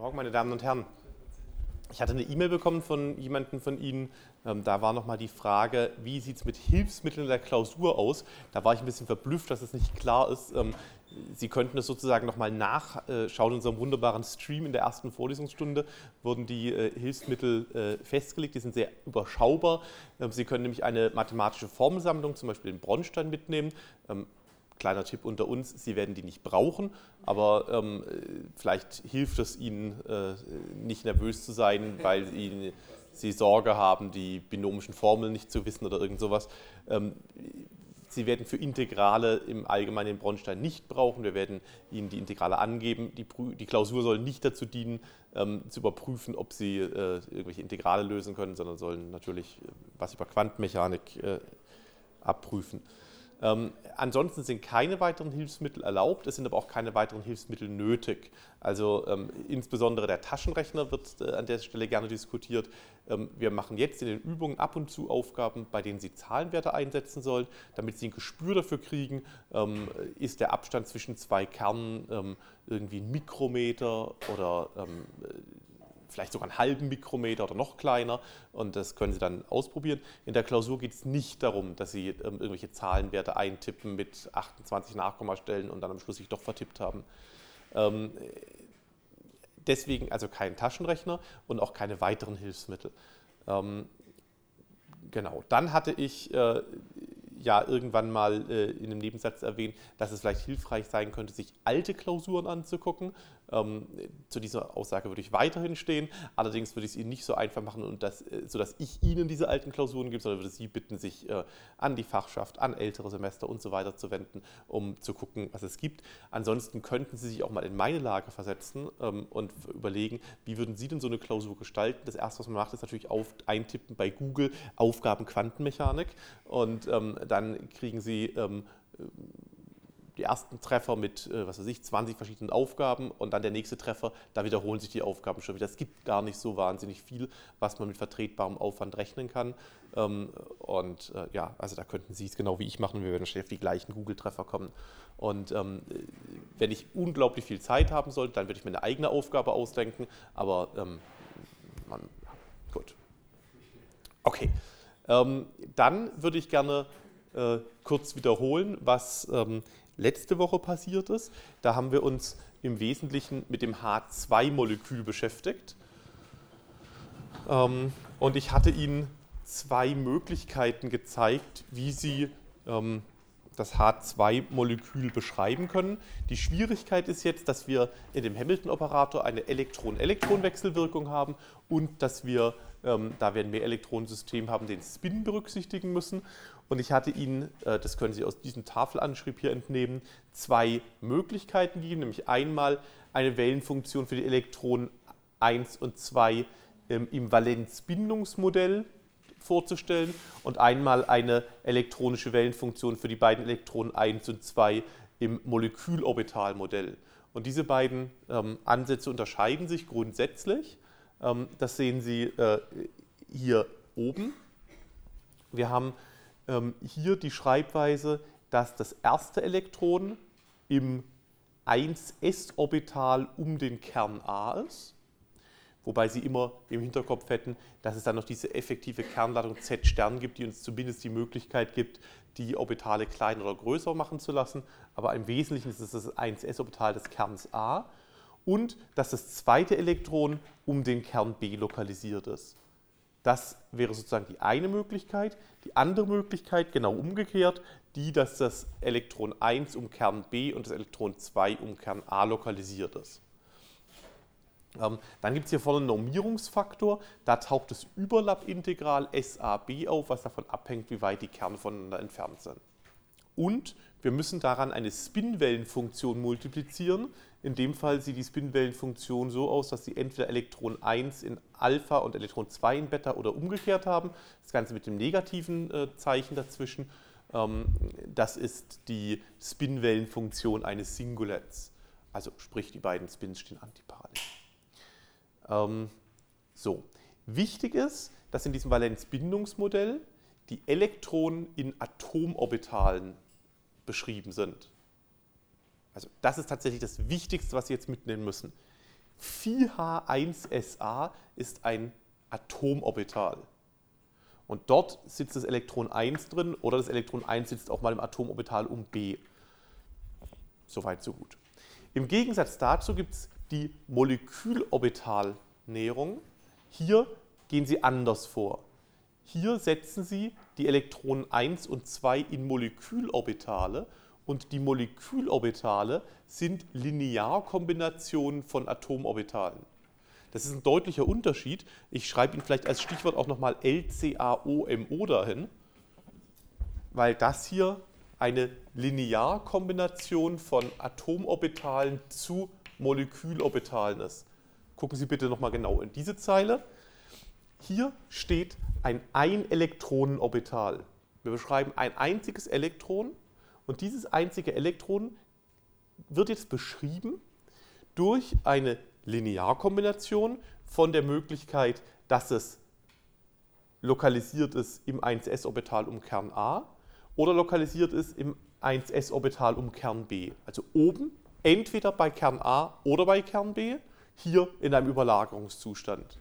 Morgen, meine Damen und Herren. Ich hatte eine E-Mail bekommen von jemandem von Ihnen. Da war nochmal die Frage, wie sieht es mit Hilfsmitteln in der Klausur aus? Da war ich ein bisschen verblüfft, dass es nicht klar ist. Sie könnten es sozusagen nochmal nachschauen. In unserem wunderbaren Stream in der ersten Vorlesungsstunde wurden die Hilfsmittel festgelegt. Die sind sehr überschaubar. Sie können nämlich eine mathematische Formelsammlung, zum Beispiel den Bronstein, mitnehmen. Kleiner Tipp unter uns, Sie werden die nicht brauchen, aber vielleicht hilft es Ihnen, nicht nervös zu sein, weil Sie Sorge haben, die binomischen Formeln nicht zu wissen oder irgend sowas. Sie werden für Integrale im Allgemeinen den Bronstein nicht brauchen. Wir werden Ihnen die Integrale angeben. Die Klausur soll nicht dazu dienen, zu überprüfen, ob Sie irgendwelche Integrale lösen können, sondern sollen natürlich was über Quantenmechanik abprüfen. Ansonsten sind keine weiteren Hilfsmittel erlaubt, es sind aber auch keine weiteren Hilfsmittel nötig. Also insbesondere der Taschenrechner wird an der Stelle gerne diskutiert. Wir machen jetzt in den Übungen ab und zu Aufgaben, bei denen Sie Zahlenwerte einsetzen sollen, damit Sie ein Gespür dafür kriegen, ist der Abstand zwischen zwei Kernen irgendwie ein Mikrometer oder vielleicht sogar einen halben Mikrometer oder noch kleiner, und das können Sie dann ausprobieren. In der Klausur geht es nicht darum, dass Sie irgendwelche Zahlenwerte eintippen mit 28 Nachkommastellen und dann am Schluss sich doch vertippt haben. Deswegen also kein Taschenrechner und auch keine weiteren Hilfsmittel. Genau, dann hatte ich ja irgendwann mal in einem Nebensatz erwähnt, dass es vielleicht hilfreich sein könnte, sich alte Klausuren anzugucken. Zu dieser Aussage würde ich weiterhin stehen, allerdings würde ich es Ihnen nicht so einfach machen, und sodass ich Ihnen diese alten Klausuren gebe, sondern würde Sie bitten, sich an die Fachschaft, an ältere Semester und so weiter zu wenden, um zu gucken, was es gibt. Ansonsten könnten Sie sich auch mal in meine Lage versetzen und überlegen, wie würden Sie denn so eine Klausur gestalten. Das Erste, was man macht, ist natürlich eintippen bei Google Aufgaben Quantenmechanik, und dann kriegen Sie die ersten Treffer mit, 20 verschiedenen Aufgaben, und dann der nächste Treffer, da wiederholen sich die Aufgaben schon wieder. Es gibt gar nicht so wahnsinnig viel, was man mit vertretbarem Aufwand rechnen kann. Ja, also da könnten Sie es genau wie ich machen, wir werden wahrscheinlich auf die gleichen Google-Treffer kommen. Und wenn ich unglaublich viel Zeit haben sollte, dann würde ich mir eine eigene Aufgabe ausdenken, aber gut. Okay, dann würde ich gerne kurz wiederholen, was letzte Woche passiert ist. Da haben wir uns im Wesentlichen mit dem H2-Molekül beschäftigt. Und ich hatte Ihnen zwei Möglichkeiten gezeigt, wie Sie das H2-Molekül beschreiben können. Die Schwierigkeit ist jetzt, dass wir in dem Hamilton-Operator eine Elektron-Elektron-Wechselwirkung haben und dass wir, da wir ein Mehrelektronensystem haben, den Spin berücksichtigen müssen. Und ich hatte Ihnen, das können Sie aus diesem Tafelanschrieb hier entnehmen, zwei Möglichkeiten gegeben, nämlich einmal eine Wellenfunktion für die Elektronen 1 und 2 im Valenzbindungsmodell vorzustellen und einmal eine elektronische Wellenfunktion für die beiden Elektronen 1 und 2 im Molekülorbitalmodell. Und diese beiden Ansätze unterscheiden sich grundsätzlich. Das sehen Sie hier oben. Wir haben hier die Schreibweise, dass das erste Elektron im 1s-Orbital um den Kern A ist, wobei Sie immer im Hinterkopf hätten, dass es dann noch diese effektive Kernladung Z Stern gibt, die uns zumindest die Möglichkeit gibt, die Orbitale kleiner oder größer machen zu lassen, aber im Wesentlichen ist es das 1s-Orbital des Kerns A, und dass das zweite Elektron um den Kern B lokalisiert ist. Das wäre sozusagen die eine Möglichkeit. Die andere Möglichkeit, genau umgekehrt, dass das Elektron 1 um Kern B und das Elektron 2 um Kern A lokalisiert ist. Dann gibt es hier vorne einen Normierungsfaktor, da taucht das Überlappintegral SAB auf, was davon abhängt, wie weit die Kerne voneinander entfernt sind. Und wir müssen daran eine Spinwellenfunktion multiplizieren. In dem Fall sieht die Spinwellenfunktion so aus, dass Sie entweder Elektron 1 in Alpha und Elektron 2 in Beta oder umgekehrt haben. Das Ganze mit dem negativen Zeichen dazwischen. Das ist die Spinwellenfunktion eines Singulets. Also sprich, die beiden Spins stehen antiparallel. Wichtig ist, dass in diesem Valenzbindungsmodell die Elektronen in Atomorbitalen beschrieben sind. Also das ist tatsächlich das Wichtigste, was Sie jetzt mitnehmen müssen. Phi-H1SA ist ein Atomorbital. Und dort sitzt das Elektron 1 drin oder das Elektron 1 sitzt auch mal im Atomorbital um B. Soweit, so gut. Im Gegensatz dazu gibt es die Molekülorbitalnäherung. Hier gehen Sie anders vor. Hier setzen Sie die Elektronen 1 und 2 in Molekülorbitale und die Molekülorbitale sind Linearkombinationen von Atomorbitalen. Das ist ein deutlicher Unterschied. Ich schreibe Ihnen vielleicht als Stichwort auch nochmal LCAOMO dahin, weil das hier eine Linearkombination von Atomorbitalen zu Molekülorbitalen ist. Gucken Sie bitte nochmal genau in diese Zeile. Hier steht ein Ein-Elektronen-Orbital. Wir beschreiben ein einziges Elektron und dieses einzige Elektron wird jetzt beschrieben durch eine Linearkombination von der Möglichkeit, dass es lokalisiert ist im 1s-Orbital um Kern A oder lokalisiert ist im 1s-Orbital um Kern B. Also oben entweder bei Kern A oder bei Kern B, hier in einem Überlagerungszustand.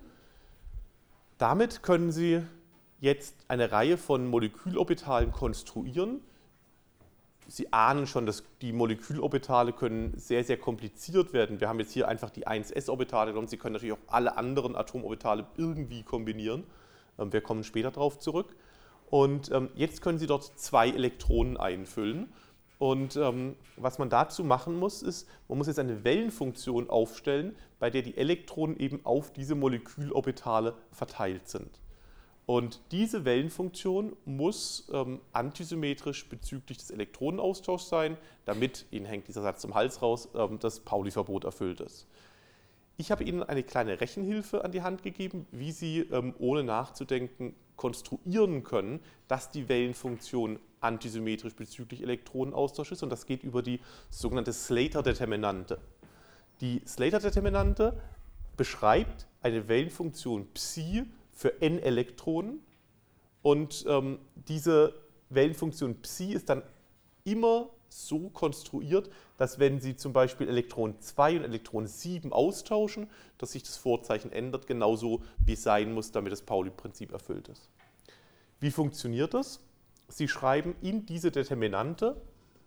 Damit können Sie jetzt eine Reihe von Molekülorbitalen konstruieren. Sie ahnen schon, dass die Molekülorbitale können sehr, sehr kompliziert werden. Wir haben jetzt hier einfach die 1s-Orbitale genommen. Sie können natürlich auch alle anderen Atomorbitale irgendwie kombinieren. Wir kommen später darauf zurück. Und jetzt können Sie dort 2 Elektronen einfüllen. Und was man dazu machen muss, ist, man muss jetzt eine Wellenfunktion aufstellen, bei der die Elektronen eben auf diese Molekülorbitale verteilt sind. Und diese Wellenfunktion muss antisymmetrisch bezüglich des Elektronenaustauschs sein, damit, Ihnen hängt dieser Satz zum Hals raus, das Pauli-Verbot erfüllt ist. Ich habe Ihnen eine kleine Rechenhilfe an die Hand gegeben, wie Sie ohne nachzudenken konstruieren können, dass die Wellenfunktion antisymmetrisch bezüglich Elektronenaustausch ist. Und das geht über die sogenannte Slater-Determinante. Die Slater-Determinante beschreibt eine Wellenfunktion Psi für n Elektronen. Und diese Wellenfunktion Psi ist dann immer so konstruiert, dass wenn Sie zum Beispiel Elektron 2 und Elektron 7 austauschen, dass sich das Vorzeichen ändert, genauso wie es sein muss, damit das Pauli-Prinzip erfüllt ist. Wie funktioniert das? Sie schreiben in diese Determinante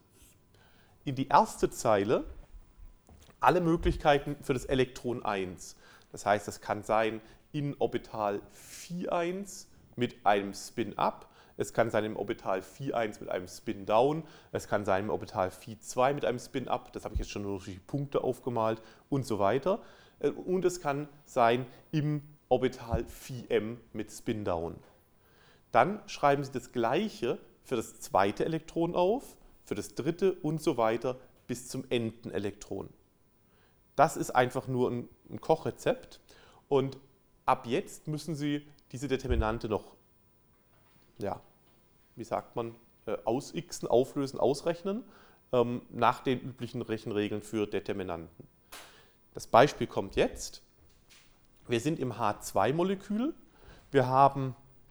in die erste Zeile alle Möglichkeiten für das Elektron 1. Das heißt, das kann sein in Orbital Phi1 mit einem Spin-Up, es kann sein im Orbital Phi1 mit einem Spin-Down, es kann sein im Orbital Phi2 mit einem Spin-Up, das habe ich jetzt schon nur durch die Punkte aufgemalt und so weiter. Und es kann sein im Orbital Phi-M mit Spin-Down. Dann schreiben Sie das Gleiche für das zweite Elektron auf, für das dritte und so weiter bis zum Endenelektron. Das ist einfach nur ein Kochrezept und ab jetzt müssen Sie diese Determinante noch, ja, wie sagt man, ausixen, auflösen, ausrechnen, nach den üblichen Rechenregeln für Determinanten. Das Beispiel kommt jetzt. Wir sind im H2-Molekül. Wir haben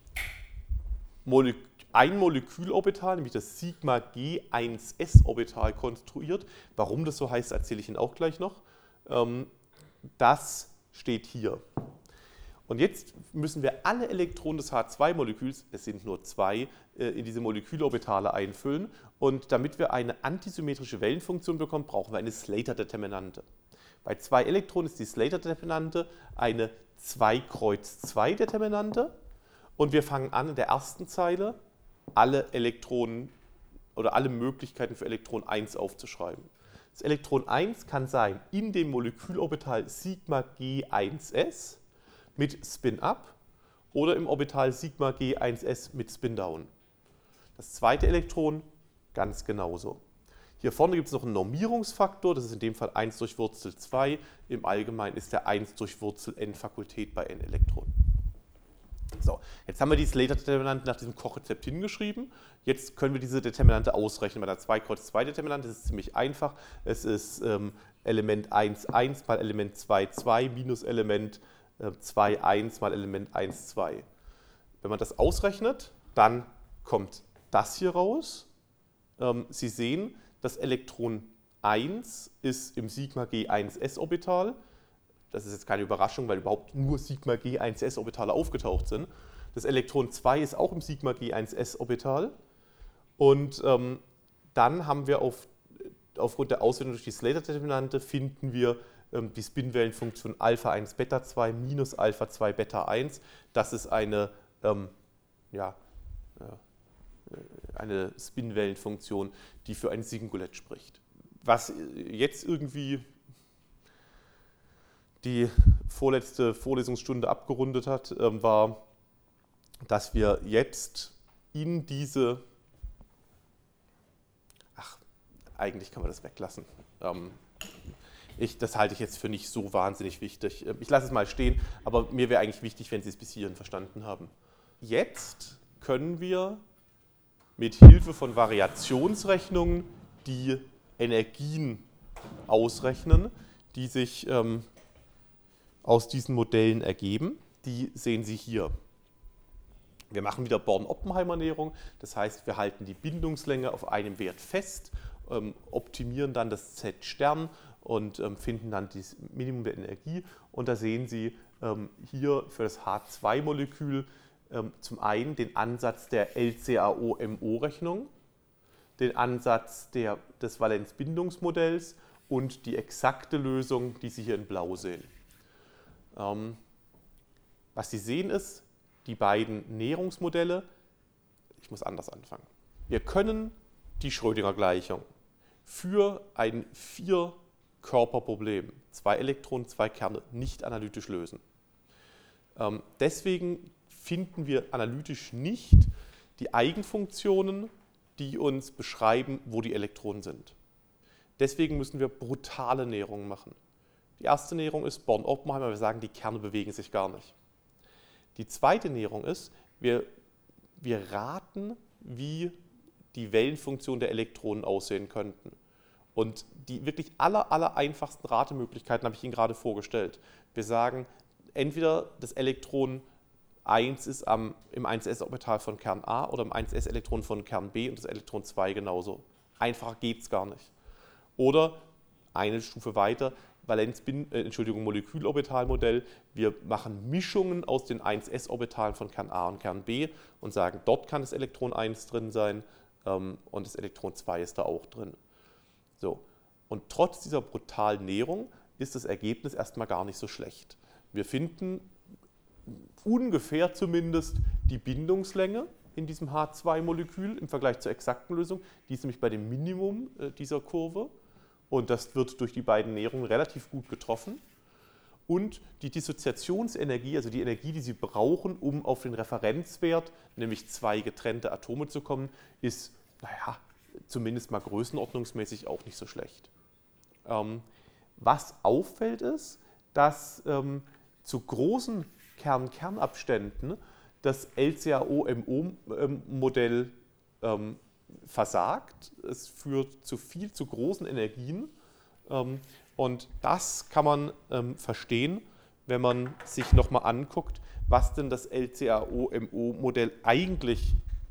ein Molekülorbital, nämlich das Sigma-G1s-Orbital konstruiert. Warum das so heißt, erzähle ich Ihnen auch gleich noch. Das steht hier. Und jetzt müssen wir alle Elektronen des H2-Moleküls, es sind nur 2, in diese Molekülorbitale einfüllen. Und damit wir eine antisymmetrische Wellenfunktion bekommen, brauchen wir eine Slater-Determinante. Bei 2 Elektronen ist die Slater-Determinante eine 2-Kreuz-2-Determinante. Und wir fangen an in der ersten Zeile, alle Elektronen oder alle Möglichkeiten für Elektron 1 aufzuschreiben. Das Elektron 1 kann sein in dem Molekülorbital Sigma G1s mit Spin-Up oder im Orbital Sigma G1s mit Spin-Down. Das zweite Elektron ganz genauso. Hier vorne gibt es noch einen Normierungsfaktor, das ist in dem Fall 1 durch Wurzel 2. Im Allgemeinen ist der 1 durch Wurzel n Fakultät bei n Elektronen. So, jetzt haben wir die Slater-Determinante nach diesem Kochrezept hingeschrieben. Jetzt können wir diese Determinante ausrechnen. Bei der 2-Kreuz-2-Determinante ist es ziemlich einfach. Es ist Element 1, 1 mal Element 2, 2 minus Element 2, 1 mal Element 1, 2. Wenn man das ausrechnet, dann kommt das hier raus. Sie sehen, das Elektron 1 ist im Sigma G1s-Orbital. das ist jetzt keine Überraschung, weil überhaupt nur Sigma-G1s-Orbitale aufgetaucht sind. Das Elektron 2 ist auch im Sigma-G1s-Orbital. Und dann haben wir aufgrund der Auswertung durch die Slater-Determinante finden wir die Spinwellenfunktion Alpha 1 Beta 2 minus Alpha 2 Beta 1. Das ist eine Spinwellenfunktion, die für ein Singulett spricht. Was jetzt irgendwie die vorletzte Vorlesungsstunde abgerundet hat, war, dass wir jetzt in diese, eigentlich kann man das weglassen. Das halte ich jetzt für nicht so wahnsinnig wichtig. Ich lasse es mal stehen, aber mir wäre eigentlich wichtig, wenn Sie es bis hierhin verstanden haben. Jetzt können wir mit Hilfe von Variationsrechnungen die Energien ausrechnen, die sich aus diesen Modellen ergeben. Die sehen Sie hier. Wir machen wieder Born-Oppenheimer-Näherung, das heißt, wir halten die Bindungslänge auf einem Wert fest, optimieren dann das Z-Stern und finden dann das Minimum der Energie. Und da sehen Sie hier für das H2-Molekül zum einen den Ansatz der LCAO-MO-Rechnung, den Ansatz des Valenzbindungsmodells und die exakte Lösung, die Sie hier in Blau sehen. Was Sie sehen ist, die beiden Näherungsmodelle, ich muss anders anfangen. Wir können die Schrödinger-Gleichung für ein 4-Körper-Problem, 2 Elektronen, 2 Kerne, nicht analytisch lösen. Deswegen finden wir analytisch nicht die Eigenfunktionen, die uns beschreiben, wo die Elektronen sind. Deswegen müssen wir brutale Näherungen machen. Die erste Näherung ist Born-Oppenheimer, wir sagen, die Kerne bewegen sich gar nicht. Die zweite Näherung ist, wir raten, wie die Wellenfunktion der Elektronen aussehen könnten. Und die wirklich aller einfachsten Ratemöglichkeiten habe ich Ihnen gerade vorgestellt. Wir sagen, entweder das Elektron 1 ist im 1s-Orbital von Kern A oder im 1s-Elektron von Kern B und das Elektron 2 genauso. Einfacher geht es gar nicht. Oder eine Stufe weiter, Molekülorbitalmodell. Wir machen Mischungen aus den 1s-Orbitalen von Kern A und Kern B und sagen, dort kann das Elektron 1 drin sein und das Elektron 2 ist da auch drin. So. Und trotz dieser brutalen Näherung ist das Ergebnis erstmal gar nicht so schlecht. Wir finden ungefähr zumindest die Bindungslänge in diesem H2-Molekül im Vergleich zur exakten Lösung. Die ist nämlich bei dem Minimum dieser Kurve. Und das wird durch die beiden Näherungen relativ gut getroffen. Und die Dissoziationsenergie, also die Energie, die Sie brauchen, um auf den Referenzwert, nämlich 2 getrennte Atome zu kommen, ist, zumindest mal größenordnungsmäßig auch nicht so schlecht. Was auffällt ist, dass zu großen Kern-Kern-Abständen das LCAO-MO-Modell versagt. Es führt zu großen Energien. Und das kann man verstehen, wenn man sich nochmal anguckt, was denn das LCAO-MO-Modell eigentlich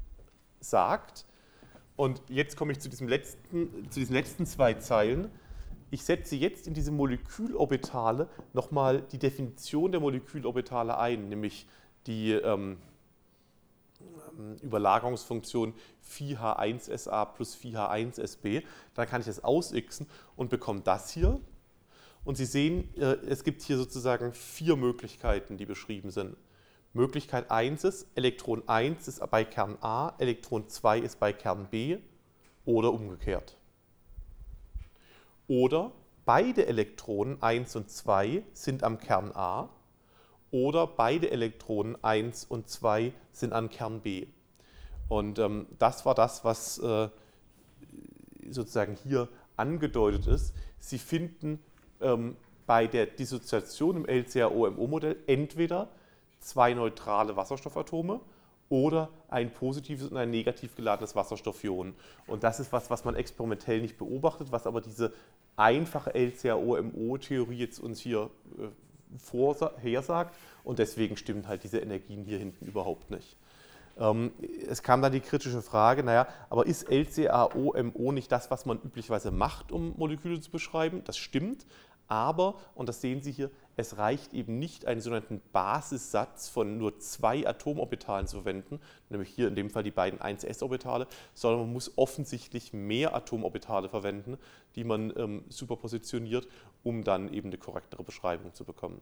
sagt. Und jetzt komme ich zu diesen letzten 2 Zeilen. Ich setze jetzt in diese Molekülorbitale nochmal die Definition der Molekülorbitale ein, nämlich die Überlagerungsfunktion Phi-H1SA plus Phi-H1SB. Dann kann ich das ausixen und bekomme das hier. Und Sie sehen, es gibt hier sozusagen 4 Möglichkeiten, die beschrieben sind. Möglichkeit 1 ist, Elektron 1 ist bei Kern A, Elektron 2 ist bei Kern B oder umgekehrt. Oder beide Elektronen 1 und 2 sind am Kern A oder beide Elektronen 1 und 2 sind an Kern B. Und das war das, was sozusagen hier angedeutet ist. Sie finden bei der Dissoziation im LCAO-MO-Modell entweder 2 neutrale Wasserstoffatome oder ein positives und ein negativ geladenes Wasserstoffion. Und das ist was man experimentell nicht beobachtet, was aber diese einfache LCAO-MO-Theorie jetzt uns hier vorhersagt. Und deswegen stimmen halt diese Energien hier hinten überhaupt nicht. Es kam dann die kritische Frage, aber ist LCAO-MO nicht das, was man üblicherweise macht, um Moleküle zu beschreiben? Das stimmt, Aber, und das sehen Sie hier, es reicht eben nicht, einen sogenannten Basissatz von nur 2 Atomorbitalen zu verwenden, nämlich hier in dem Fall die beiden 1s-Orbitale, sondern man muss offensichtlich mehr Atomorbitale verwenden, die man superpositioniert, um dann eben eine korrektere Beschreibung zu bekommen.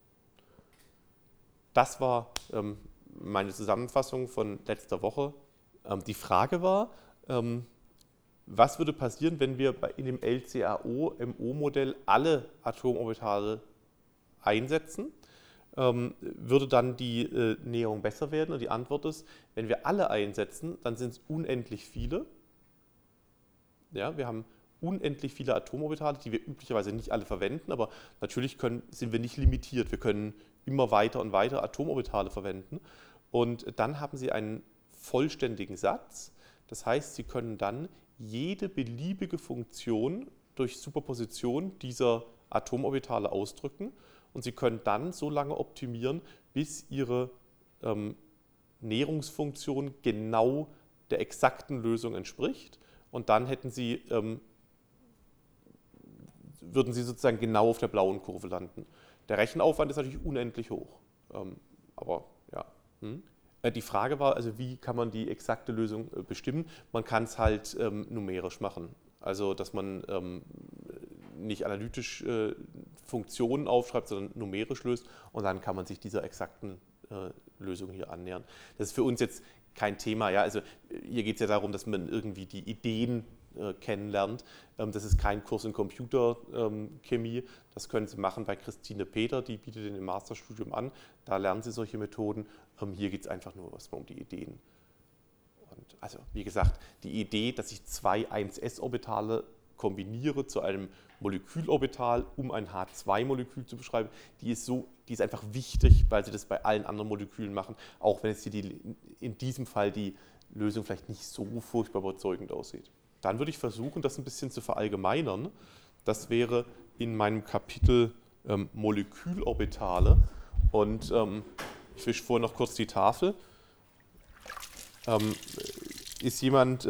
Das war meine Zusammenfassung von letzter Woche. Die Frage war, was würde passieren, wenn wir in dem LCAO-MO-Modell alle Atomorbitale einsetzen? Würde dann die Näherung besser werden? Und die Antwort ist, wenn wir alle einsetzen, dann sind es unendlich viele. Ja, wir haben unendlich viele Atomorbitale, die wir üblicherweise nicht alle verwenden, aber natürlich sind wir nicht limitiert. Wir können immer weiter und weiter Atomorbitale verwenden. Und dann haben Sie einen vollständigen Satz. Das heißt, Sie können dann jede beliebige Funktion durch Superposition dieser Atomorbitale ausdrücken und Sie können dann so lange optimieren, bis Ihre Näherungsfunktion genau der exakten Lösung entspricht und dann würden Sie sozusagen genau auf der blauen Kurve landen. Der Rechenaufwand ist natürlich unendlich hoch, aber ja. Die Frage war, also wie kann man die exakte Lösung bestimmen? Man kann es halt numerisch machen. Also, dass man nicht analytisch Funktionen aufschreibt, sondern numerisch löst und dann kann man sich dieser exakten Lösung hier annähern. Das ist für uns jetzt kein Thema. Ja? Also, hier geht es ja darum, dass man irgendwie die Ideen kennenlernt. Das ist kein Kurs in Computerchemie. Das können Sie machen bei Christine Peter, die bietet den im Masterstudium an. Da lernen Sie solche Methoden. Hier geht es einfach nur erstmal um die Ideen. Und also, wie gesagt, die Idee, dass ich 2 1s-Orbitale kombiniere zu einem Molekülorbital, um ein H2-Molekül zu beschreiben, die ist einfach wichtig, weil Sie das bei allen anderen Molekülen machen, auch wenn jetzt hier in diesem Fall die Lösung vielleicht nicht so furchtbar überzeugend aussieht. Dann würde ich versuchen, das ein bisschen zu verallgemeinern. Das wäre in meinem Kapitel Molekülorbitale. Und ich wische vorher noch kurz die Tafel. Ist jemand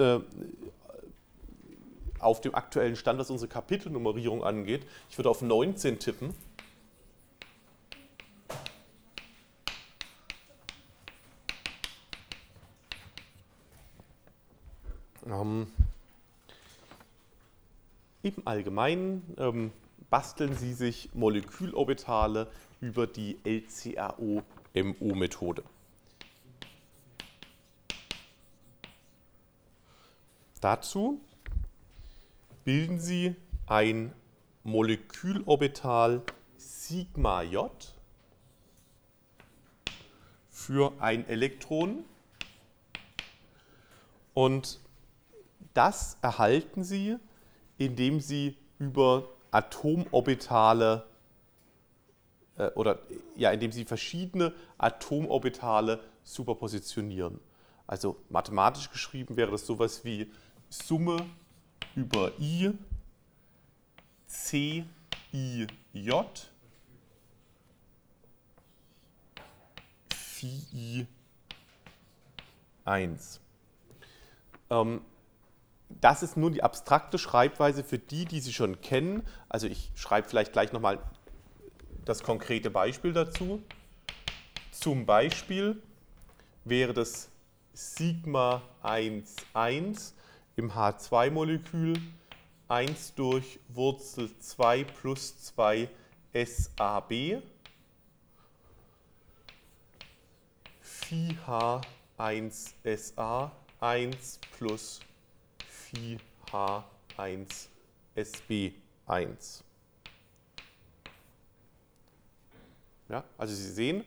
auf dem aktuellen Stand, was unsere Kapitelnummerierung angeht? Ich würde auf 19 tippen. Im Allgemeinen basteln Sie sich Molekülorbitale über die LCAO-MO-Methode. Dazu bilden Sie ein Molekülorbital Sigma J für ein Elektron und das erhalten Sie, indem Sie über Atomorbitale indem Sie verschiedene Atomorbitale superpositionieren. Also mathematisch geschrieben wäre das sowas wie Summe über I, C, I, J, Phi, I, 1. Das ist nur die abstrakte Schreibweise für die Sie schon kennen. Also ich schreibe vielleicht gleich nochmal das konkrete Beispiel dazu. Zum Beispiel wäre das Sigma 1, 1 im H2-Molekül 1 durch Wurzel 2 plus 2 SAB Phi H1 SA 1 plus Phi H1 SB 1. Ja, also Sie sehen,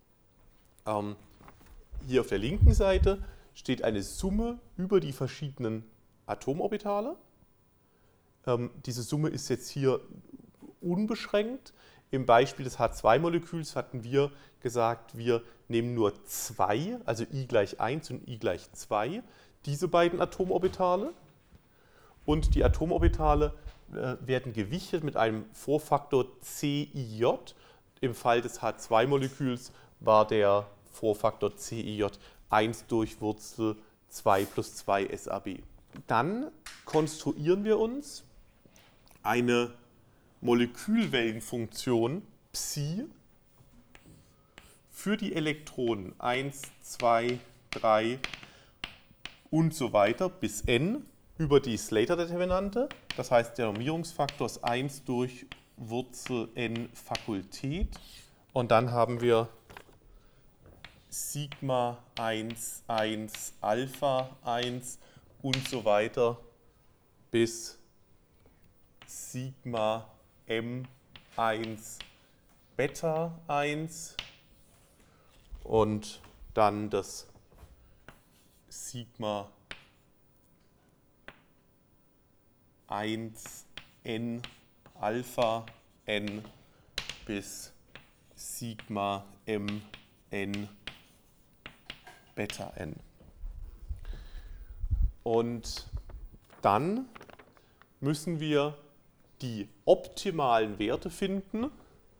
hier auf der linken Seite steht eine Summe über die verschiedenen Atomorbitale. Diese Summe ist jetzt hier unbeschränkt. Im Beispiel des H2-Moleküls hatten wir gesagt, wir nehmen nur 2, also I gleich 1 und I gleich 2, diese beiden Atomorbitale. Und die Atomorbitale werden gewichtet mit einem Vorfaktor CIJ. Im Fall des H2-Moleküls war der Vorfaktor CIJ 1 durch Wurzel 2 plus 2 SAB. Dann konstruieren wir uns eine Molekülwellenfunktion Psi für die Elektronen 1, 2, 3 und so weiter bis n über die Slater-Determinante. Das heißt, der Normierungsfaktor ist 1 durch Wurzel n Fakultät. Und dann haben wir Sigma 1, 1, Alpha 1 und so weiter bis Sigma M1 Beta 1 und dann das Sigma 1 N Alpha N bis Sigma M N Beta N. Und dann müssen wir die optimalen Werte finden.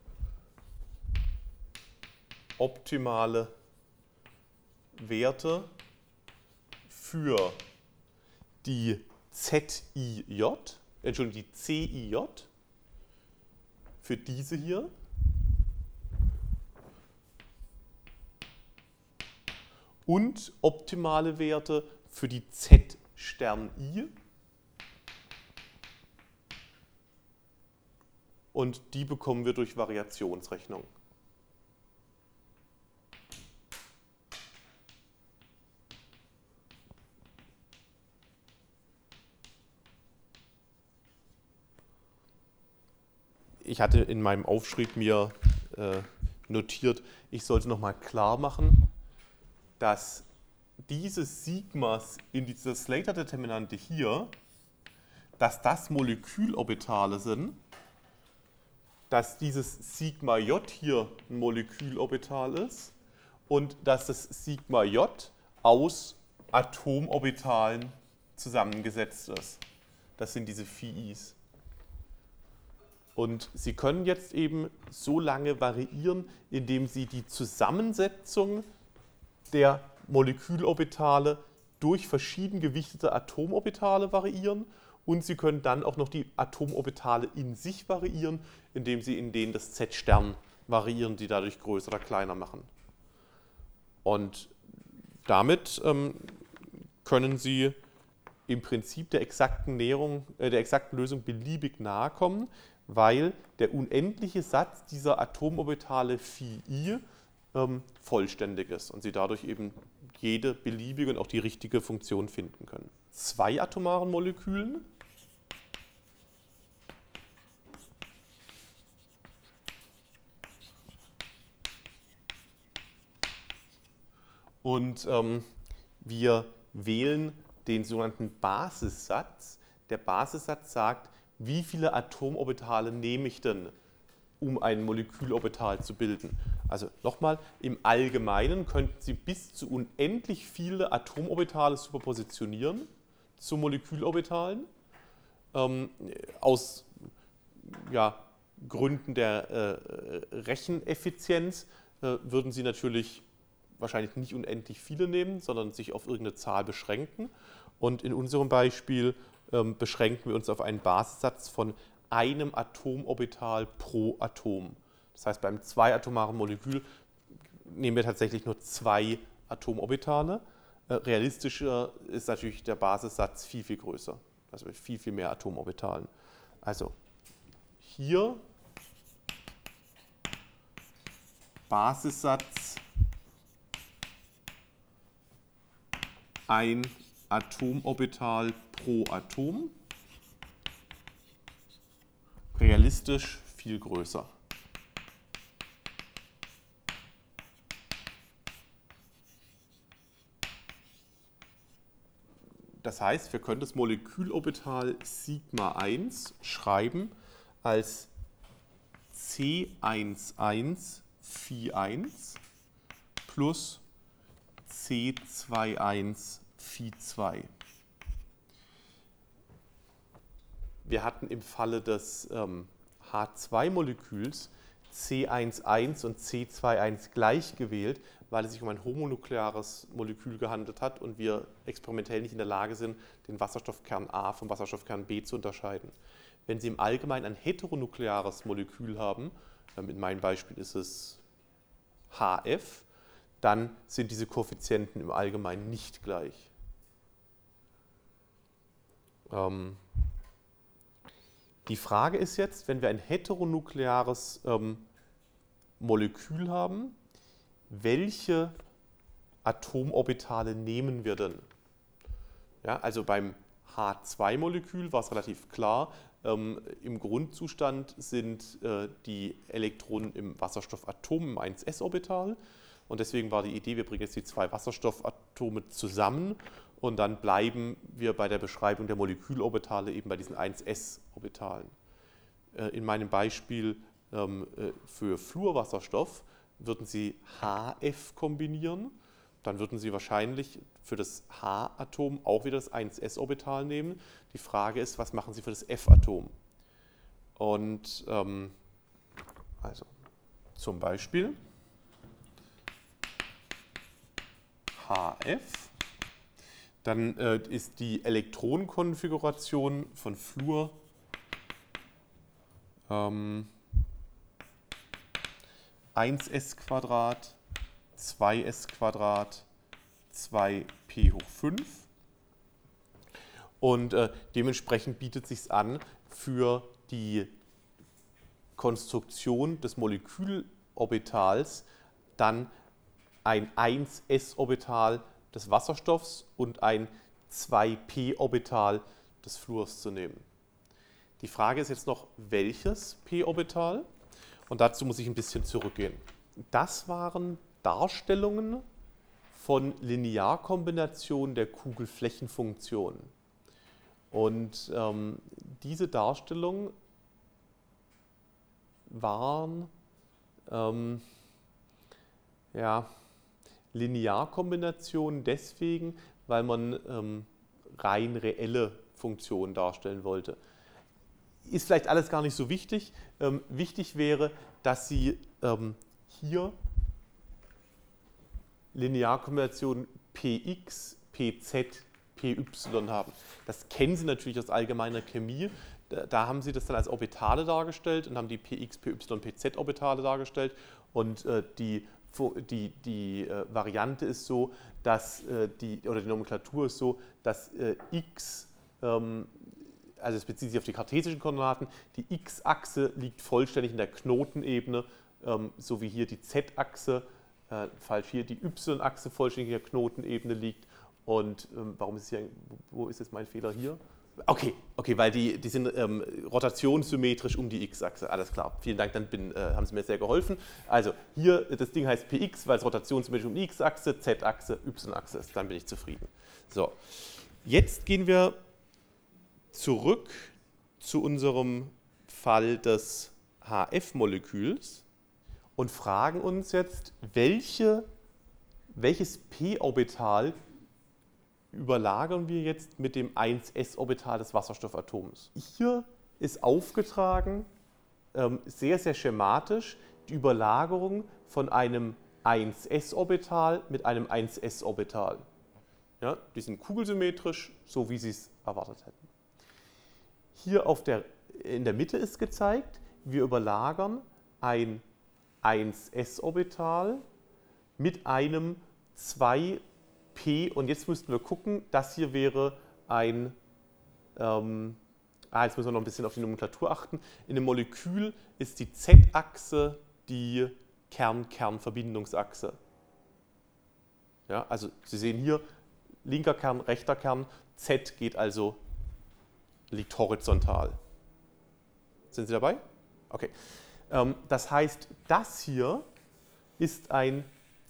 Optimale Werte für die ZIJ, Entschuldigung, die CIJ, für diese hier. Und optimale Werte für die Z-Stern I. Und die bekommen wir durch Variationsrechnung. Ich hatte in meinem Aufschrieb mir notiert, ich sollte nochmal klar machen, dass diese Sigmas in dieser Slater-Determinante hier, dass das Molekülorbitale sind, dass dieses Sigma J hier ein Molekülorbital ist und dass das Sigma J aus Atomorbitalen zusammengesetzt ist. Das sind diese Phi's. Und Sie können jetzt eben so lange variieren, indem Sie die Zusammensetzung der Molekülorbitale durch verschieden gewichtete Atomorbitale variieren und Sie können dann auch noch die Atomorbitale in sich variieren, indem Sie in denen das Z-Stern variieren, die dadurch größer oder kleiner machen. Und damit können Sie im Prinzip der exakten Lösung beliebig nahe kommen, weil der unendliche Satz dieser Atomorbitale Phi I vollständig ist und Sie dadurch eben jede beliebige und auch die richtige Funktion finden können. Zwei atomaren Molekülen und wir wählen den sogenannten Basissatz. Der Basissatz sagt, wie viele Atomorbitale nehme ich denn, um ein Molekülorbital zu bilden. Also nochmal, im Allgemeinen könnten Sie bis zu unendlich viele Atomorbitale superpositionieren zu Molekülorbitalen. Aus Gründen der Recheneffizienz würden Sie natürlich wahrscheinlich nicht unendlich viele nehmen, sondern sich auf irgendeine Zahl beschränken. Und in unserem Beispiel beschränken wir uns auf einen Basissatz von einem Atomorbital pro Atom. Das heißt, beim zweiatomaren Molekül nehmen wir tatsächlich nur 2 Atomorbitale. Realistischer ist natürlich der Basissatz viel, viel größer. Also mit viel, viel mehr Atomorbitalen. Also hier Basissatz ein Atomorbital pro Atom. Realistisch viel größer. Das heißt, wir können das Molekülorbital Sigma 1 schreiben als C11 Phi 1 plus C21 Phi 2. Wir hatten im Falle des H2-Moleküls C11 und C21 gleich gewählt, weil es sich um ein homonukleares Molekül gehandelt hat und wir experimentell nicht in der Lage sind, den Wasserstoffkern A vom Wasserstoffkern B zu unterscheiden. wenn Sie im Allgemeinen ein heteronukleares Molekül haben, in meinem Beispiel ist es HF, dann sind diese Koeffizienten im Allgemeinen nicht gleich. Die Frage ist jetzt, wenn wir ein heteronukleares Molekül haben, welche Atomorbitale nehmen wir denn? Ja, also beim H2-Molekül war es relativ klar, im Grundzustand sind die Elektronen im Wasserstoffatom im 1s-Orbital und deswegen war die Idee, wir bringen jetzt die zwei Wasserstoffatome zusammen und dann bleiben wir bei der Beschreibung der Molekülorbitale eben bei diesen 1s-Orbitalen. In meinem Beispiel für Fluorwasserstoff würden Sie HF kombinieren, dann würden Sie wahrscheinlich für das H-Atom auch wieder das 1s-Orbital nehmen. Die Frage ist, was machen Sie für das F-Atom? Und also zum Beispiel HF, dann ist die Elektronenkonfiguration von Fluor 1s², 2s², 2p hoch 5 und dementsprechend bietet es sich an, für die Konstruktion des Molekülorbitals dann ein 1s-Orbital des Wasserstoffs und ein 2p-Orbital des Fluors zu nehmen. Die Frage ist jetzt noch, welches p-Orbital? Und dazu muss ich ein bisschen zurückgehen. Das waren Darstellungen von Linearkombinationen der Kugelflächenfunktion. Und diese Darstellungen waren Linearkombinationen deswegen, weil man rein reelle Funktionen darstellen wollte. Ist vielleicht alles gar nicht so wichtig. Wichtig wäre, dass Sie hier Linearkombinationen Px, Pz, Py haben. Das kennen Sie natürlich aus allgemeiner Chemie. Da haben Sie das dann als Orbitale dargestellt und haben die Px, Py, Pz Orbitale dargestellt. Und die Variante ist so, dass die Nomenklatur ist so, dass x, also es bezieht sich auf die kartesischen Koordinaten, die x-Achse liegt vollständig in der Knotenebene, so wie hier die z-Achse, falsch hier, die y-Achse vollständig in der Knotenebene liegt. Und warum ist es hier, wo ist jetzt mein Fehler hier? Okay, weil die sind rotationssymmetrisch um die x-Achse, alles klar. Vielen Dank, dann haben Sie mir sehr geholfen. Also hier, das Ding heißt Px, weil es rotationssymmetrisch um die x-Achse, z-Achse, y-Achse ist, dann bin ich zufrieden. So, jetzt gehen wir zurück zu unserem Fall des HF-Moleküls und fragen uns jetzt, welches p-Orbital überlagern wir jetzt mit dem 1s-Orbital des Wasserstoffatoms. Hier ist aufgetragen, sehr, sehr schematisch, die Überlagerung von einem 1s-Orbital mit einem 1s-Orbital. Ja, die sind kugelsymmetrisch, so wie Sie es erwartet hätten. Hier in der Mitte ist gezeigt, wir überlagern ein 1s-Orbital mit einem 2p, und jetzt müssten wir gucken, das hier wäre ein, jetzt müssen wir noch ein bisschen auf die Nomenklatur achten. In dem Molekül ist die z-Achse die Kern-Kern-Verbindungsachse. Ja, also Sie sehen hier, linker Kern, rechter Kern, z liegt horizontal. Sind Sie dabei? Okay. Das heißt, das hier ist ein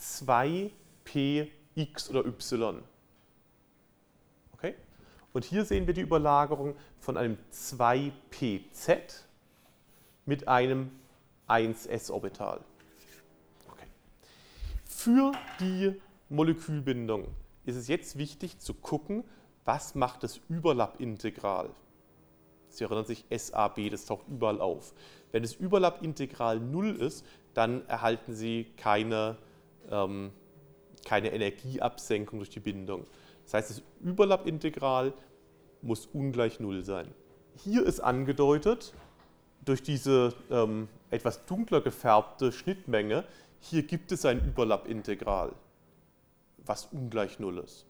2p x oder y. Okay? Und hier sehen wir die Überlagerung von einem 2pz mit einem 1s-Orbital. Okay. Für die Molekülbindung ist es jetzt wichtig zu gucken, was macht das Überlappintegral. Sie erinnern sich, SAB, das taucht überall auf. Wenn das Überlappintegral 0 ist, dann erhalten Sie keine Energieabsenkung durch die Bindung. Das heißt, das Überlappintegral muss ungleich 0 sein. hier ist angedeutet, durch diese etwas dunkler gefärbte Schnittmenge, hier gibt es ein Überlappintegral, was ungleich 0 ist.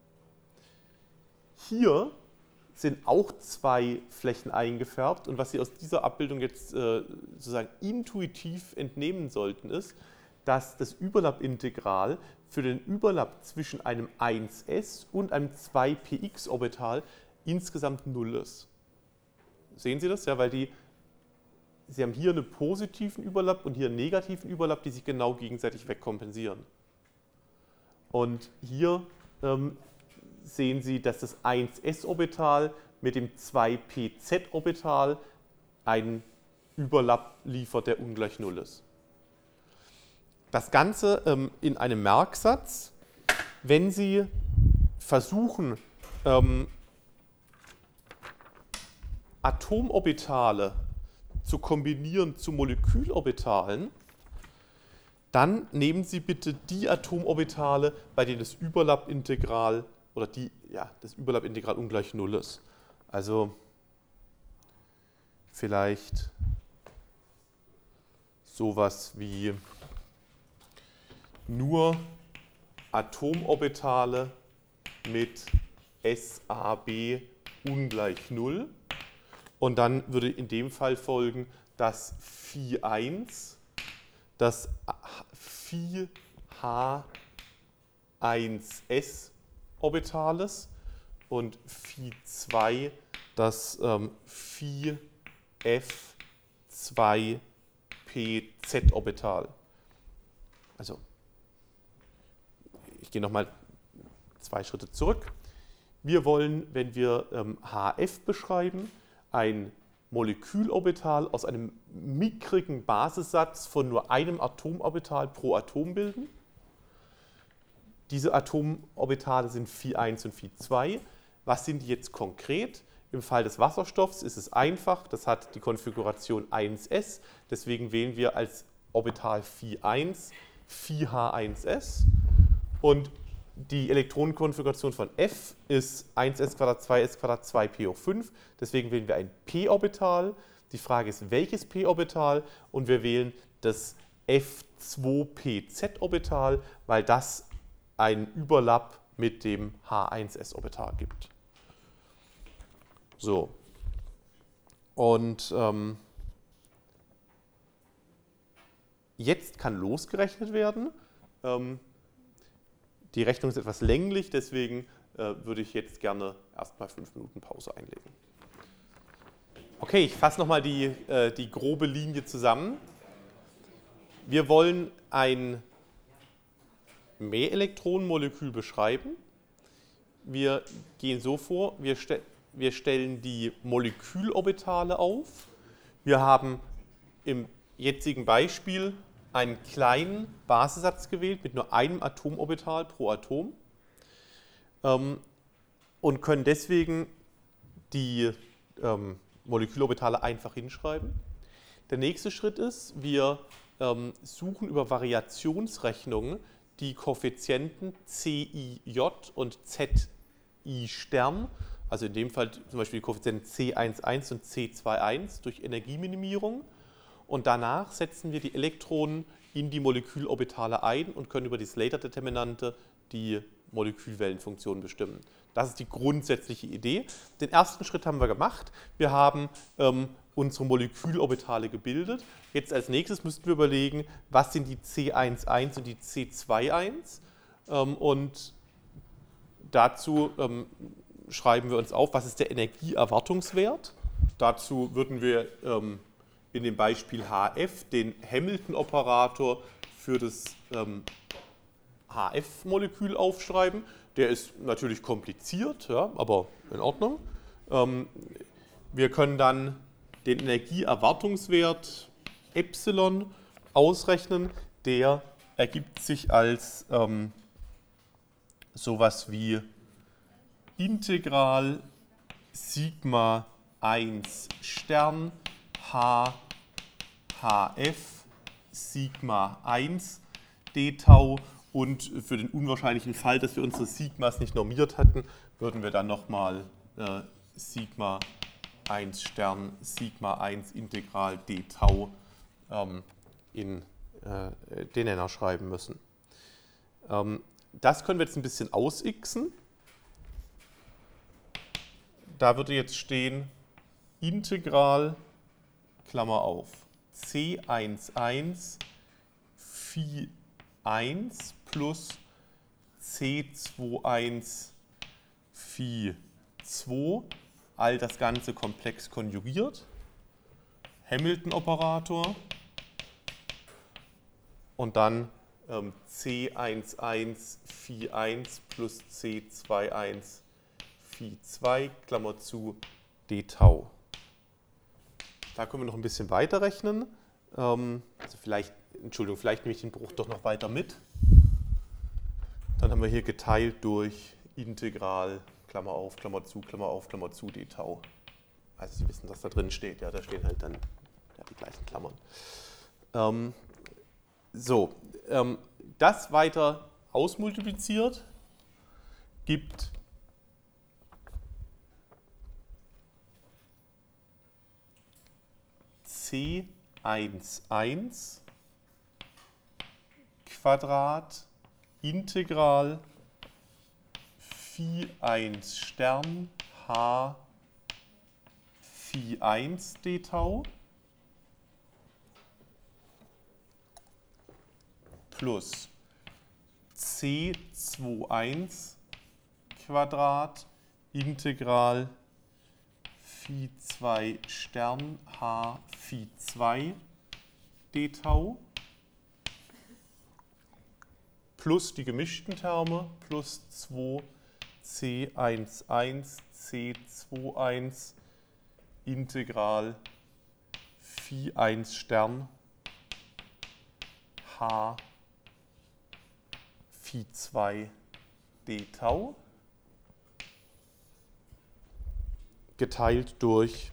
Hier sind auch zwei Flächen eingefärbt und was Sie aus dieser Abbildung jetzt sozusagen intuitiv entnehmen sollten, ist, dass das Überlappintegral für den Überlapp zwischen einem 1s und einem 2px-Orbital insgesamt 0 ist. Sehen Sie das? Ja, weil Sie haben hier einen positiven Überlapp und hier einen negativen Überlapp, die sich genau gegenseitig wegkompensieren. Und hier sehen Sie, dass das 1s-Orbital mit dem 2pz-Orbital einen Überlapp liefert, der ungleich 0 ist. Das Ganze in einem Merksatz, wenn Sie versuchen, Atomorbitale zu kombinieren zu Molekülorbitalen, dann nehmen Sie bitte die Atomorbitale, bei denen das Überlappintegral oder das Überlappintegral ungleich 0 ist. Also vielleicht sowas wie nur Atomorbitale mit SAB ungleich 0. Und dann würde in dem Fall folgen, dass Phi1 das Phi-H1s-Orbital ist und Phi2 das Phi-F2pz-Orbital. Also, ich gehe nochmal 2 Schritte zurück. Wir wollen, wenn wir HF beschreiben, ein Molekülorbital aus einem mickrigen Basissatz von nur einem Atomorbital pro Atom bilden. Diese Atomorbitale sind Phi1 und Phi2. Was sind die jetzt konkret? Im Fall des Wasserstoffs ist es einfach, das hat die Konfiguration 1s, deswegen wählen wir als Orbital Phi1 Phi-H1s und die Elektronenkonfiguration von F ist 1s², 2s², 2p hoch 5. Deswegen wählen wir ein p-Orbital. Die Frage ist, welches p-Orbital? Und wir wählen das F2pz-Orbital, weil das einen Überlapp mit dem H1s-Orbital gibt. So. Und jetzt kann losgerechnet werden. Die Rechnung ist etwas länglich, deswegen würde ich jetzt gerne erstmal 5 Minuten Pause einlegen. Okay, ich fasse nochmal die grobe Linie zusammen. Wir wollen ein Mehrelektronenmolekül beschreiben. Wir gehen so vor, wir stellen die Molekülorbitale auf. Wir haben im jetzigen Beispiel einen kleinen Basissatz gewählt mit nur einem Atomorbital pro Atom und können deswegen die Molekülorbitale einfach hinschreiben. Der nächste Schritt ist, wir suchen über Variationsrechnungen die Koeffizienten CIJ und ZI Stern, also in dem Fall zum Beispiel die Koeffizienten C11 und C21 durch Energieminimierung. Und danach setzen wir die Elektronen in die Molekülorbitale ein und können über die Slater-Determinante die Molekülwellenfunktion bestimmen. Das ist die grundsätzliche Idee. Den ersten Schritt haben wir gemacht. Wir haben unsere Molekülorbitale gebildet. Jetzt als nächstes müssten wir überlegen, was sind die C11 und die C21. Und dazu schreiben wir uns auf, was ist der Energieerwartungswert. Dazu würden wir in dem Beispiel HF den Hamilton-Operator für das HF-Molekül aufschreiben. Der ist natürlich kompliziert, ja, aber in Ordnung. Wir können dann den Energieerwartungswert Epsilon ausrechnen. Der ergibt sich als sowas wie Integral Sigma 1 Stern H HF Sigma 1 d Tau und für den unwahrscheinlichen Fall, dass wir unsere Sigmas nicht normiert hatten, würden wir dann nochmal Sigma 1 Stern Sigma 1 Integral d Tau in den Nenner schreiben müssen. Das können wir jetzt ein bisschen ausixen. Da würde jetzt stehen Integral, Klammer auf, C11 Phi 1 plus C21 Phi 2, all das Ganze komplex konjugiert, Hamilton-Operator und dann C11 Phi 1 plus C21 Phi 2, Klammer zu, d Tau. Da können wir noch ein bisschen weiterrechnen. Also vielleicht nehme ich den Bruch doch noch weiter mit. Dann haben wir hier geteilt durch Integral, Klammer auf, Klammer zu, d Tau. Also Sie wissen, was da drin steht. Ja, da stehen halt dann die gleichen Klammern. Das weiter ausmultipliziert gibt C11 Quadrat Integral Phi 1 Stern H Phi 1 d Tau plus C21 Quadrat Integral Phi 2 Stern H Phi 2 d Tau plus die gemischten Terme plus 2 C11 C21 Integral Phi 1 Stern H Phi 2 d Tau geteilt durch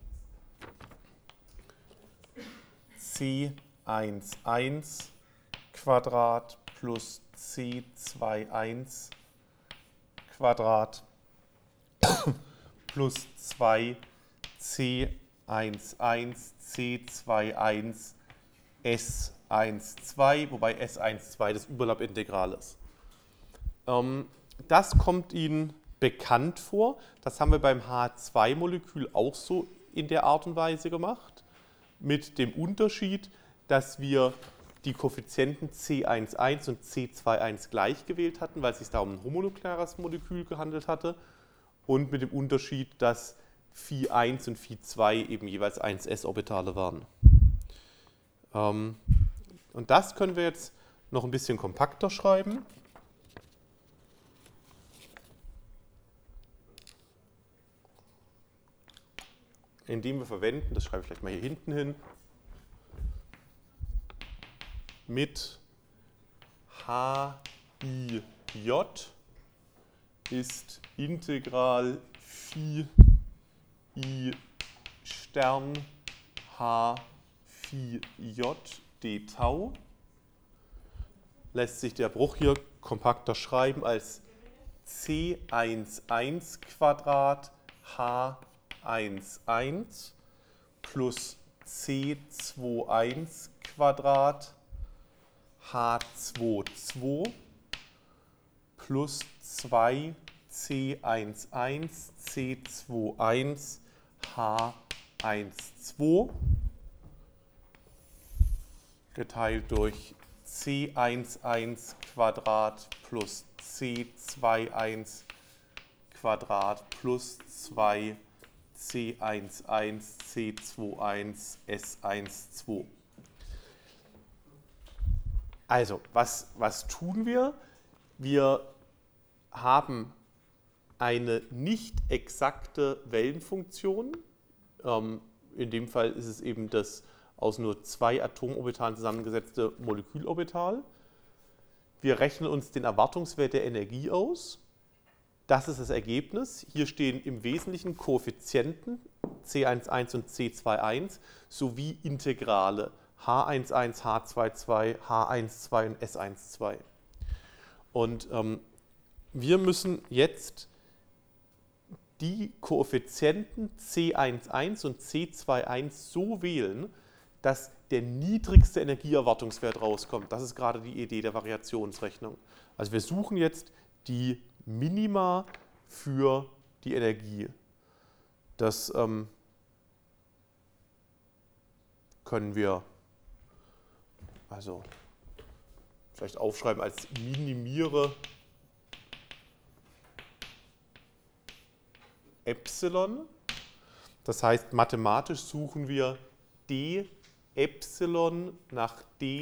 C11 Quadrat plus C21 Quadrat plus 2 C11 C21 S12, wobei S12 das Überlappintegral ist. Das kommt Ihnen bekannt vor. Das haben wir beim H2-Molekül auch so in der Art und Weise gemacht, mit dem Unterschied, dass wir die Koeffizienten C11 und C21 gleich gewählt hatten, weil es sich da um ein homonukleares Molekül gehandelt hatte, und mit dem Unterschied, dass Phi 1 und Phi 2 eben jeweils 1s-Orbitale waren. Und das können wir jetzt noch ein bisschen kompakter schreiben. Indem wir verwenden, das schreibe ich vielleicht mal hier hinten hin, mit HIJ ist Integral Phi I Stern H Phi J d Tau. Lässt sich der Bruch hier kompakter schreiben als C11 Quadrat H11 plus C21 Quadrat H22 plus 2 C11 C21 H12 geteilt durch C11 Quadrat plus C21 Quadrat plus 2 C11 C21 S12. Also, was tun wir? Wir haben eine nicht exakte Wellenfunktion. In dem Fall ist es eben das aus nur 2 Atomorbitalen zusammengesetzte Molekülorbital. Wir rechnen uns den Erwartungswert der Energie aus. Das ist das Ergebnis. Hier stehen im Wesentlichen Koeffizienten C11 und C21 sowie Integrale H11, H22, H12 und S12. Und wir müssen jetzt die Koeffizienten C11 und C21 so wählen, dass der niedrigste Energieerwartungswert rauskommt. Das ist gerade die Idee der Variationsrechnung. Also wir suchen jetzt die Minima für die Energie. Das können wir also vielleicht aufschreiben als minimiere Epsilon. Das heißt, mathematisch suchen wir d Epsilon nach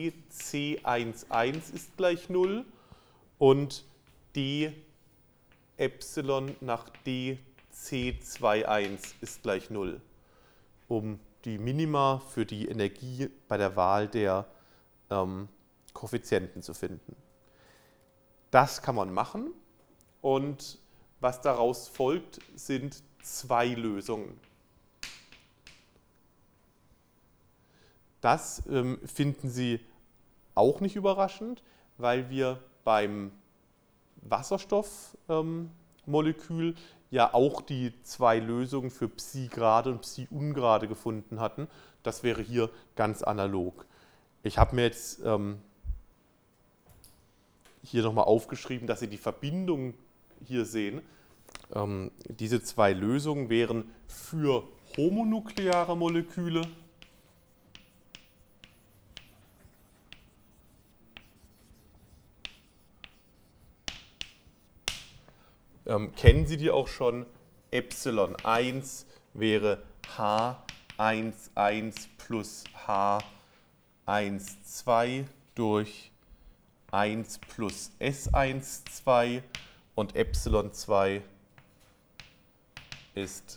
dC11 ist gleich 0 und d Epsilon nach dC21 ist gleich 0, um die Minima für die Energie bei der Wahl der Koeffizienten zu finden. Das kann man machen und was daraus folgt, sind zwei Lösungen. Das finden Sie auch nicht überraschend, weil wir beim Wasserstoffmolekül ja auch die zwei Lösungen für Psi-Gerade und Psi-Ungerade gefunden hatten. Das wäre hier ganz analog. Ich habe mir jetzt hier nochmal aufgeschrieben, dass Sie die Verbindung hier sehen. Diese zwei Lösungen wären für homonukleare Moleküle kennen Sie die auch schon? Epsilon 1 wäre H11 plus H12 durch 1 plus S12 und Epsilon 2 ist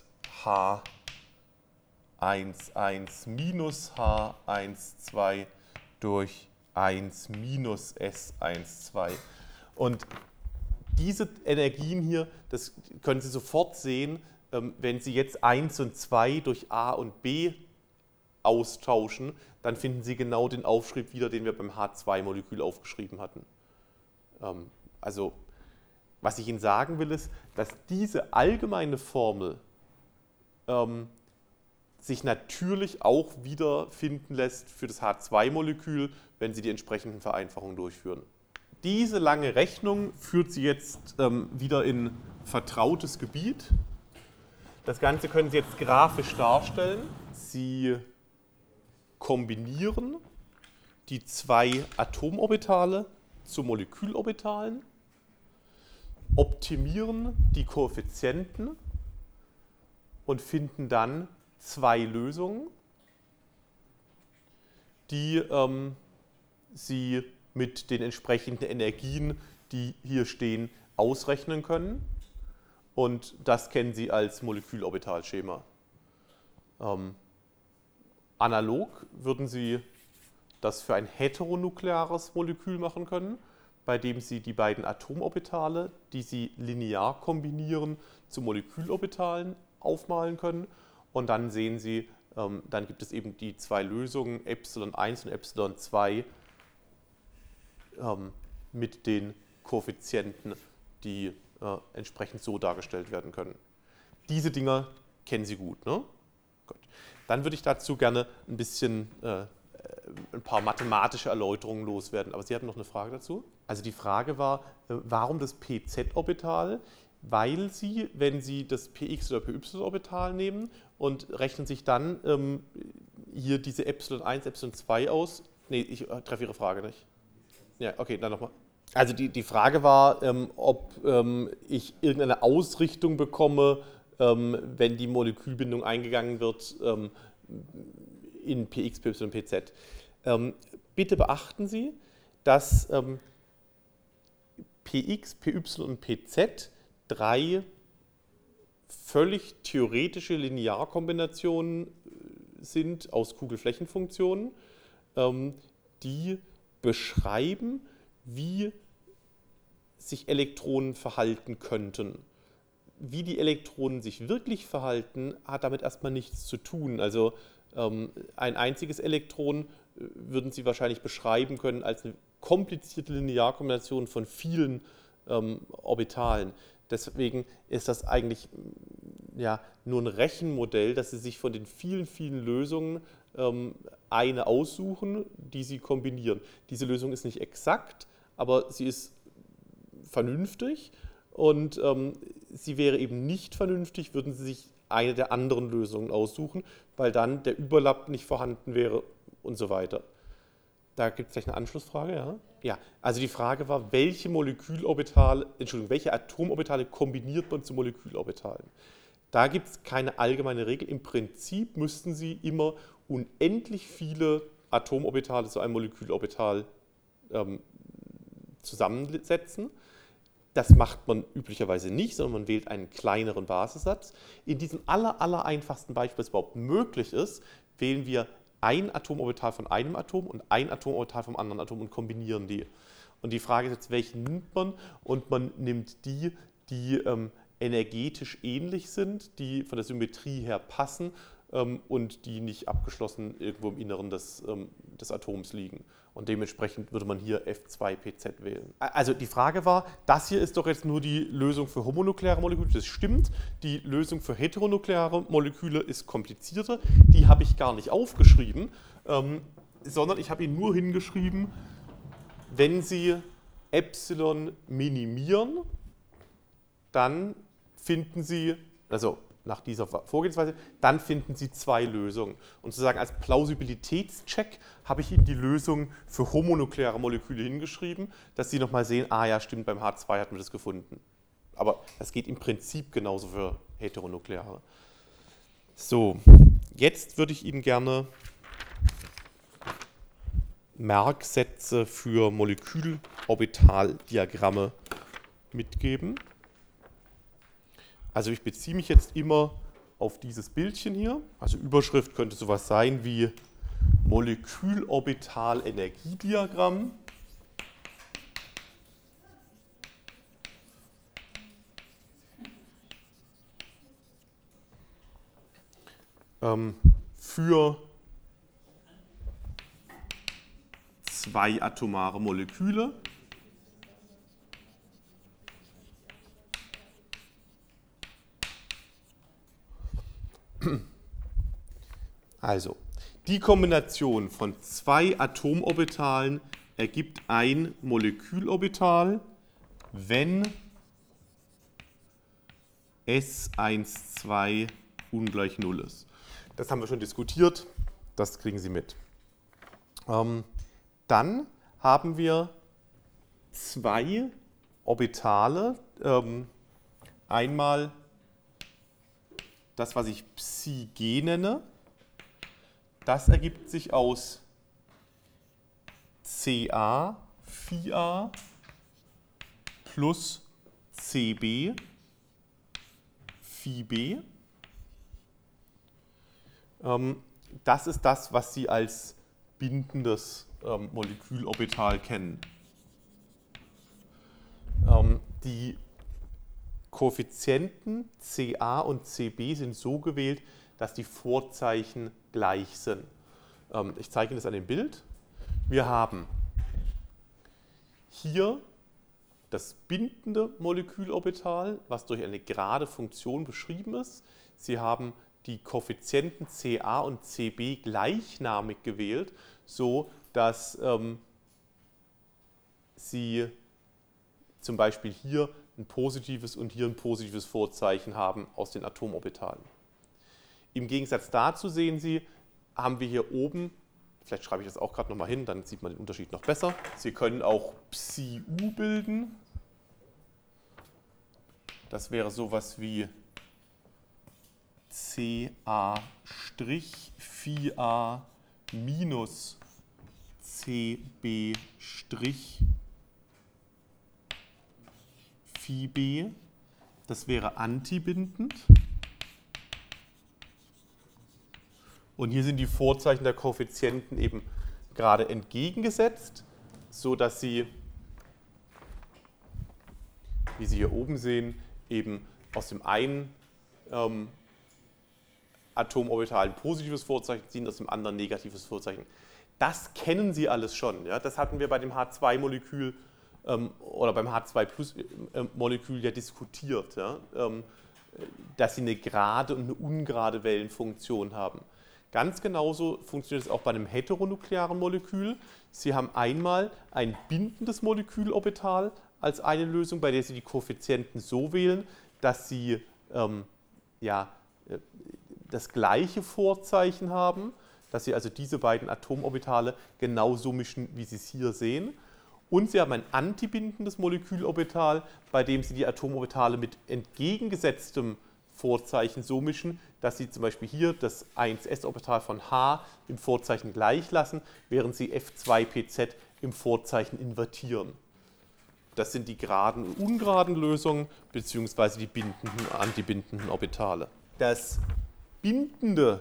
H11 minus H12 durch 1 minus S12. Und diese Energien hier, das können Sie sofort sehen, wenn Sie jetzt 1 und 2 durch A und B austauschen, dann finden Sie genau den Aufschrieb wieder, den wir beim H2-Molekül aufgeschrieben hatten. Also, was ich Ihnen sagen will, ist, dass diese allgemeine Formel sich natürlich auch wiederfinden lässt für das H2-Molekül, wenn Sie die entsprechenden Vereinfachungen durchführen. Diese lange Rechnung führt Sie jetzt wieder in vertrautes Gebiet. Das Ganze können Sie jetzt grafisch darstellen. Sie kombinieren die zwei Atomorbitale zu Molekülorbitalen, optimieren die Koeffizienten und finden dann zwei Lösungen, die Sie mit den entsprechenden Energien, die hier stehen, ausrechnen können. Und das kennen Sie als Molekülorbitalschema. Analog würden Sie das für ein heteronukleares Molekül machen können, bei dem Sie die beiden Atomorbitale, die Sie linear kombinieren, zu Molekülorbitalen aufmalen können. Und dann sehen Sie, dann gibt es eben die zwei Lösungen, Epsilon 1 und Epsilon 2, mit den Koeffizienten, die entsprechend so dargestellt werden können. Diese Dinger kennen Sie gut, ne? Gut. Dann würde ich dazu gerne ein bisschen ein paar mathematische Erläuterungen loswerden. Aber Sie hatten noch eine Frage dazu? Also die Frage war, warum das PZ-Orbital? Weil Sie, wenn Sie das PX- oder PY-Orbital nehmen und rechnen sich dann hier diese Epsilon 1, Epsilon 2 aus. Nee, ich treffe Ihre Frage nicht. Ja, okay, dann nochmal. Also die Frage war, ob ich irgendeine Ausrichtung bekomme, wenn die Molekülbindung eingegangen wird in Px, Py und Pz. Bitte beachten Sie, dass Px, Py und Pz drei völlig theoretische Linearkombinationen sind aus Kugelflächenfunktionen, die beschreiben, wie sich Elektronen verhalten könnten. Wie die Elektronen sich wirklich verhalten, hat damit erstmal nichts zu tun. Also ein einziges Elektron würden Sie wahrscheinlich beschreiben können als eine komplizierte Linearkombination von vielen Orbitalen. Deswegen ist das eigentlich ja, nur ein Rechenmodell, dass Sie sich von den vielen, vielen Lösungen eine aussuchen, die Sie kombinieren. Diese Lösung ist nicht exakt, aber sie ist vernünftig und sie wäre eben nicht vernünftig, würden Sie sich eine der anderen Lösungen aussuchen, weil dann der Überlapp nicht vorhanden wäre und so weiter. Da gibt es gleich eine Anschlussfrage, ja? Ja, also die Frage war, welche Atomorbitale kombiniert man zu Molekülorbitalen? Da gibt es keine allgemeine Regel. Im Prinzip müssten Sie immer unendlich viele Atomorbitale zu einem Molekülorbital zusammensetzen. Das macht man üblicherweise nicht, sondern man wählt einen kleineren Basissatz. In diesem aller einfachsten Beispiel, was überhaupt möglich ist, wählen wir ein Atomorbital von einem Atom und ein Atomorbital vom anderen Atom und kombinieren die. Und die Frage ist jetzt, welchen nimmt man? Und man nimmt die energetisch ähnlich sind, die von der Symmetrie her passen und die nicht abgeschlossen irgendwo im Inneren des Atoms liegen. Und dementsprechend würde man hier F2PZ wählen. Also die Frage war, das hier ist doch jetzt nur die Lösung für homonukleare Moleküle. Das stimmt. Die Lösung für heteronukleare Moleküle ist komplizierter. Die habe ich gar nicht aufgeschrieben, sondern ich habe Ihnen nur hingeschrieben, wenn Sie Epsilon minimieren, dann finden Sie, also nach dieser Vorgehensweise, dann finden Sie zwei Lösungen. Und sozusagen als Plausibilitätscheck habe ich Ihnen die Lösung für homonukleare Moleküle hingeschrieben, dass Sie nochmal sehen, ah ja, stimmt, beim H2 hatten wir das gefunden. Aber das geht im Prinzip genauso für heteronukleare. So, jetzt würde ich Ihnen gerne Merksätze für Molekülorbitaldiagramme mitgeben. Also ich beziehe mich jetzt immer auf dieses Bildchen hier. Also Überschrift könnte sowas sein wie Molekülorbital-Energiediagramm. Für zwei atomare Moleküle. Also, die Kombination von zwei Atomorbitalen ergibt ein Molekülorbital, wenn S12 ungleich 0 ist. Das haben wir schon diskutiert, das kriegen Sie mit. Dann haben wir zwei Orbitale, einmal das, was ich Psi-G nenne, das ergibt sich aus Ca, Phi-A plus Cb, Phi-B. Das ist das, was Sie als bindendes Molekülorbital kennen. Die Koeffizienten Ca und Cb sind so gewählt, dass die Vorzeichen gleich sind. Ich zeige Ihnen das an dem Bild. Wir haben hier das bindende Molekülorbital, was durch eine gerade Funktion beschrieben ist. Sie haben die Koeffizienten Ca und Cb gleichnamig gewählt, so dass Sie zum Beispiel hier ein positives und hier ein positives Vorzeichen haben aus den Atomorbitalen. Im Gegensatz dazu sehen Sie, haben wir hier oben, vielleicht schreibe ich das auch gerade nochmal hin, dann sieht man den Unterschied noch besser. Sie können auch Psi-U bilden. Das wäre sowas wie Ca' Phi-A minus Cb' Phi-B. Das wäre antibindend. Und hier sind die Vorzeichen der Koeffizienten eben gerade entgegengesetzt, sodass Sie, wie Sie hier oben sehen, eben aus dem einen Atomorbital ein positives Vorzeichen ziehen, aus dem anderen ein negatives Vorzeichen. Das kennen Sie alles schon. Ja? Das hatten wir bei dem H2-Molekül oder beim H2-Plus-Molekül ja diskutiert. Ja? dass sie eine gerade und eine ungerade Wellenfunktion haben. Ganz genauso funktioniert es auch bei einem heteronuklearen Molekül. Sie haben einmal ein bindendes Molekülorbital als eine Lösung, bei der Sie die Koeffizienten so wählen, dass Sie das gleiche Vorzeichen haben, dass Sie also diese beiden Atomorbitale genauso mischen, wie Sie es hier sehen. Und Sie haben ein antibindendes Molekülorbital, bei dem Sie die Atomorbitale mit entgegengesetztem Vorzeichen so mischen, dass Sie zum Beispiel hier das 1s-Orbital von H im Vorzeichen gleich lassen, während Sie F2pz im Vorzeichen invertieren. Das sind die geraden und ungeraden Lösungen beziehungsweise die bindenden und antibindenden Orbitale. Das bindende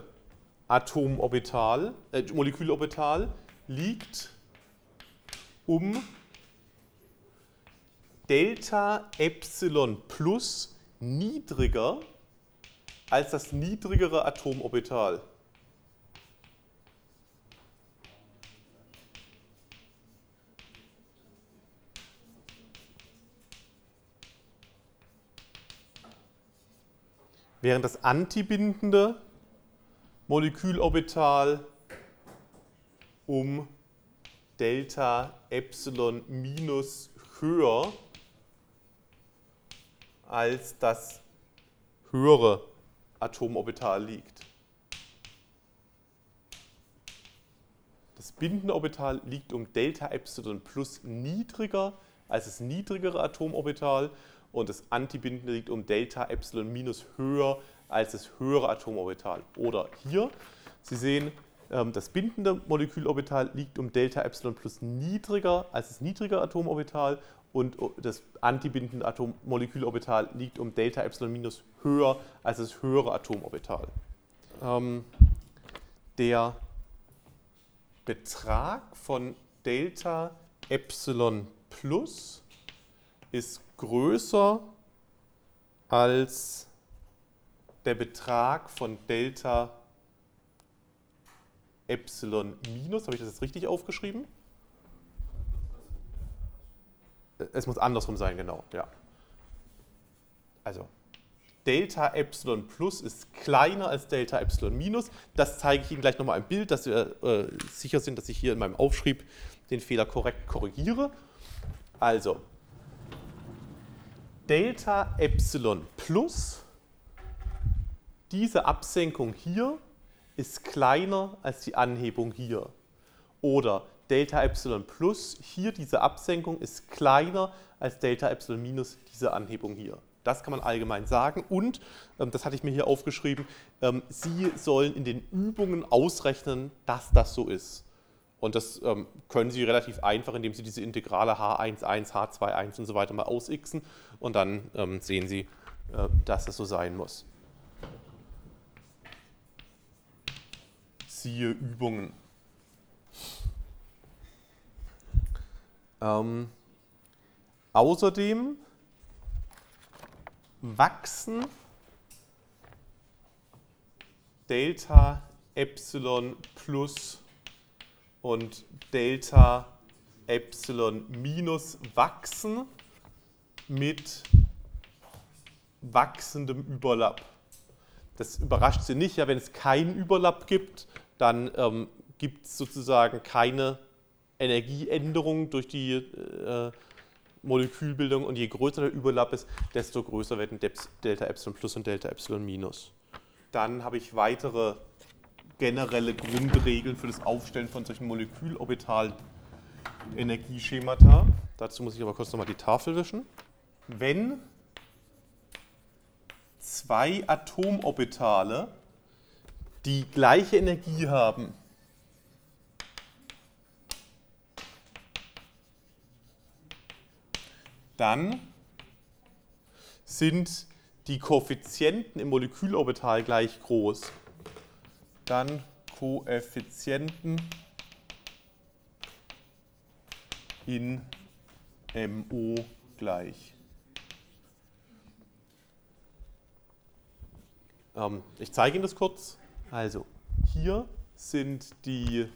Molekülorbital liegt um Delta Epsilon plus niedriger als das niedrigere Atomorbital. Während das antibindende Molekülorbital um Delta Epsilon minus höher als das höhere Atomorbital liegt. Das bindende Orbital liegt um Delta Epsilon plus niedriger als das niedrigere Atomorbital und das antibindende liegt um Delta Epsilon minus höher als das höhere Atomorbital. Oder hier, Sie sehen, das bindende Molekülorbital liegt um Delta Epsilon plus niedriger als das niedrigere Atomorbital und das antibindende Molekülorbital liegt um Delta Epsilon minus höher als das höhere Atomorbital. Der Betrag von Delta Epsilon plus ist größer als der Betrag von Delta Epsilon minus. Habe ich das jetzt richtig aufgeschrieben? Es muss andersrum sein, genau. Ja. Also Delta Epsilon plus ist kleiner als Delta Epsilon minus. Das zeige ich Ihnen gleich nochmal im Bild, dass wir sicher sind, dass ich hier in meinem Aufschrieb den Fehler korrekt korrigiere. Also Delta Epsilon plus, diese Absenkung hier ist kleiner als die Anhebung hier. Oder Delta Epsilon plus, hier diese Absenkung ist kleiner als Delta Epsilon minus, diese Anhebung hier. Das kann man allgemein sagen und, das hatte ich mir hier aufgeschrieben, Sie sollen in den Übungen ausrechnen, dass das so ist. Und das können Sie relativ einfach, indem Sie diese Integrale H11, H21 und so weiter mal ausixen und dann sehen Sie, dass das so sein muss. Siehe Übungen. Außerdem wachsen Delta Epsilon plus und Delta Epsilon minus wachsen mit wachsendem Überlapp. Das überrascht Sie nicht, ja, wenn es keinen Überlapp gibt, dann gibt es sozusagen keine Energieänderung durch die Molekülbildung und je größer der Überlapp ist, desto größer werden Delta Epsilon plus und Delta Epsilon minus. Dann habe ich weitere generelle Grundregeln für das Aufstellen von solchen Molekülorbital-Energieschemata. Dazu muss ich aber kurz nochmal die Tafel wischen. Wenn zwei Atomorbitale die gleiche Energie haben, dann sind die Koeffizienten im Molekülorbital gleich groß. Dann Koeffizienten in MO gleich. Ich zeige Ihnen das kurz. Also hier sind die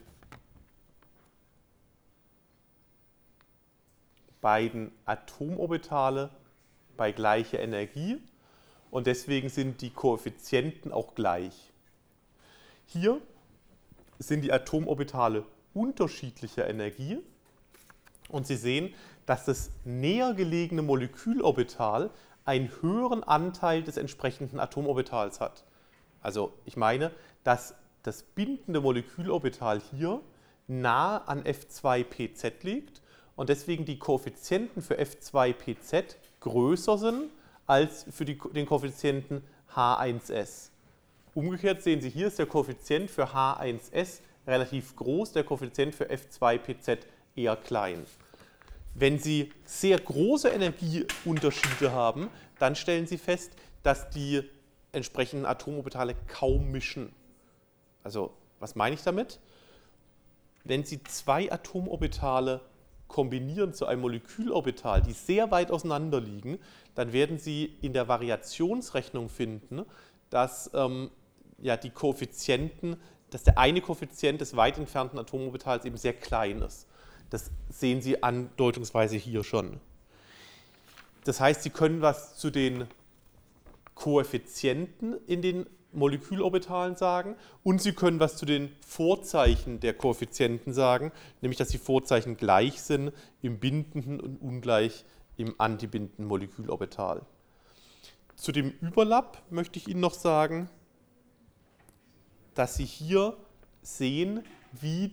beiden Atomorbitale bei gleicher Energie und deswegen sind die Koeffizienten auch gleich. Hier sind die Atomorbitale unterschiedlicher Energie und Sie sehen, dass das näher gelegene Molekülorbital einen höheren Anteil des entsprechenden Atomorbitals hat. Also ich meine, dass das bindende Molekülorbital hier nah an F2PZ liegt und deswegen die Koeffizienten für F2PZ größer sind als für den Koeffizienten H1S. Umgekehrt sehen Sie, hier ist der Koeffizient für H1S relativ groß, der Koeffizient für F2PZ eher klein. Wenn Sie sehr große Energieunterschiede haben, dann stellen Sie fest, dass die entsprechenden Atomorbitale kaum mischen. Also, was meine ich damit? Wenn Sie zwei Atomorbitale kombinieren zu einem Molekülorbital, die sehr weit auseinander liegen, dann werden Sie in der Variationsrechnung finden, dass die Koeffizienten, dass der eine Koeffizient des weit entfernten Atomorbitals eben sehr klein ist. Das sehen Sie andeutungsweise hier schon. Das heißt, Sie können was zu den Koeffizienten in den Molekülorbitalen sagen und Sie können was zu den Vorzeichen der Koeffizienten sagen, nämlich dass die Vorzeichen gleich sind im bindenden und ungleich im antibindenden Molekülorbital. Zu dem Überlapp möchte ich Ihnen noch sagen, dass Sie hier sehen, wie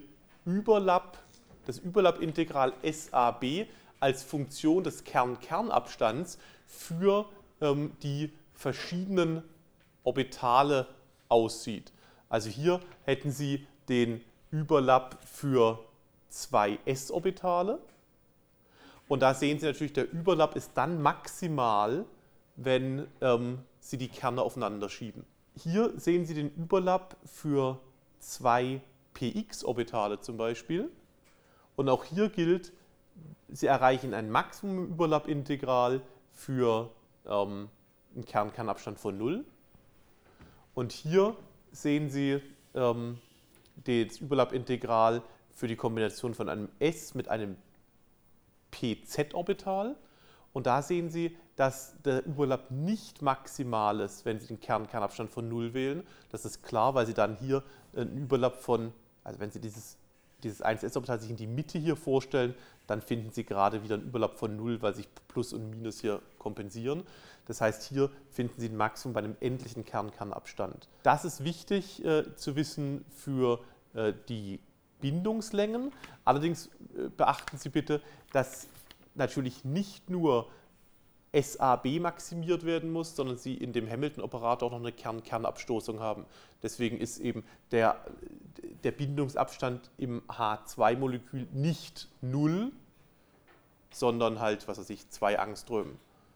das Überlappintegral SAB als Funktion des Kern-Kern-Abstands für die verschiedenen Orbitale aussieht. Also hier hätten Sie den Überlapp für zwei S-Orbitale und da sehen Sie natürlich, der Überlapp ist dann maximal, wenn Sie die Kerne aufeinander schieben. Hier sehen Sie den Überlapp für zwei Px-Orbitale zum Beispiel und auch hier gilt, Sie erreichen ein Maximum im Überlappintegral für einen Kern-Kernabstand von 0. Und hier sehen Sie das Überlappintegral für die Kombination von einem S mit einem PZ-Orbital. Und da sehen Sie, dass der Überlapp nicht maximal ist, wenn Sie den Kern-Kernabstand von 0 wählen. Das ist klar, weil Sie dann hier einen Überlapp von, also wenn Sie dieses 1s-Orbital sich in die Mitte hier vorstellen, dann finden Sie gerade wieder einen Überlapp von 0, weil sich Plus und Minus hier kompensieren. Das heißt, hier finden Sie ein Maximum bei einem endlichen Kern-Kernabstand. Das ist wichtig zu wissen für die Bindungslängen. Allerdings beachten Sie bitte, dass natürlich nicht nur SAB maximiert werden muss, sondern Sie in dem Hamilton-Operator auch noch eine Kern-Kernabstoßung haben. Deswegen ist eben der Bindungsabstand im H2-Molekül nicht 0, sondern halt, was weiß ich, 2 Angström.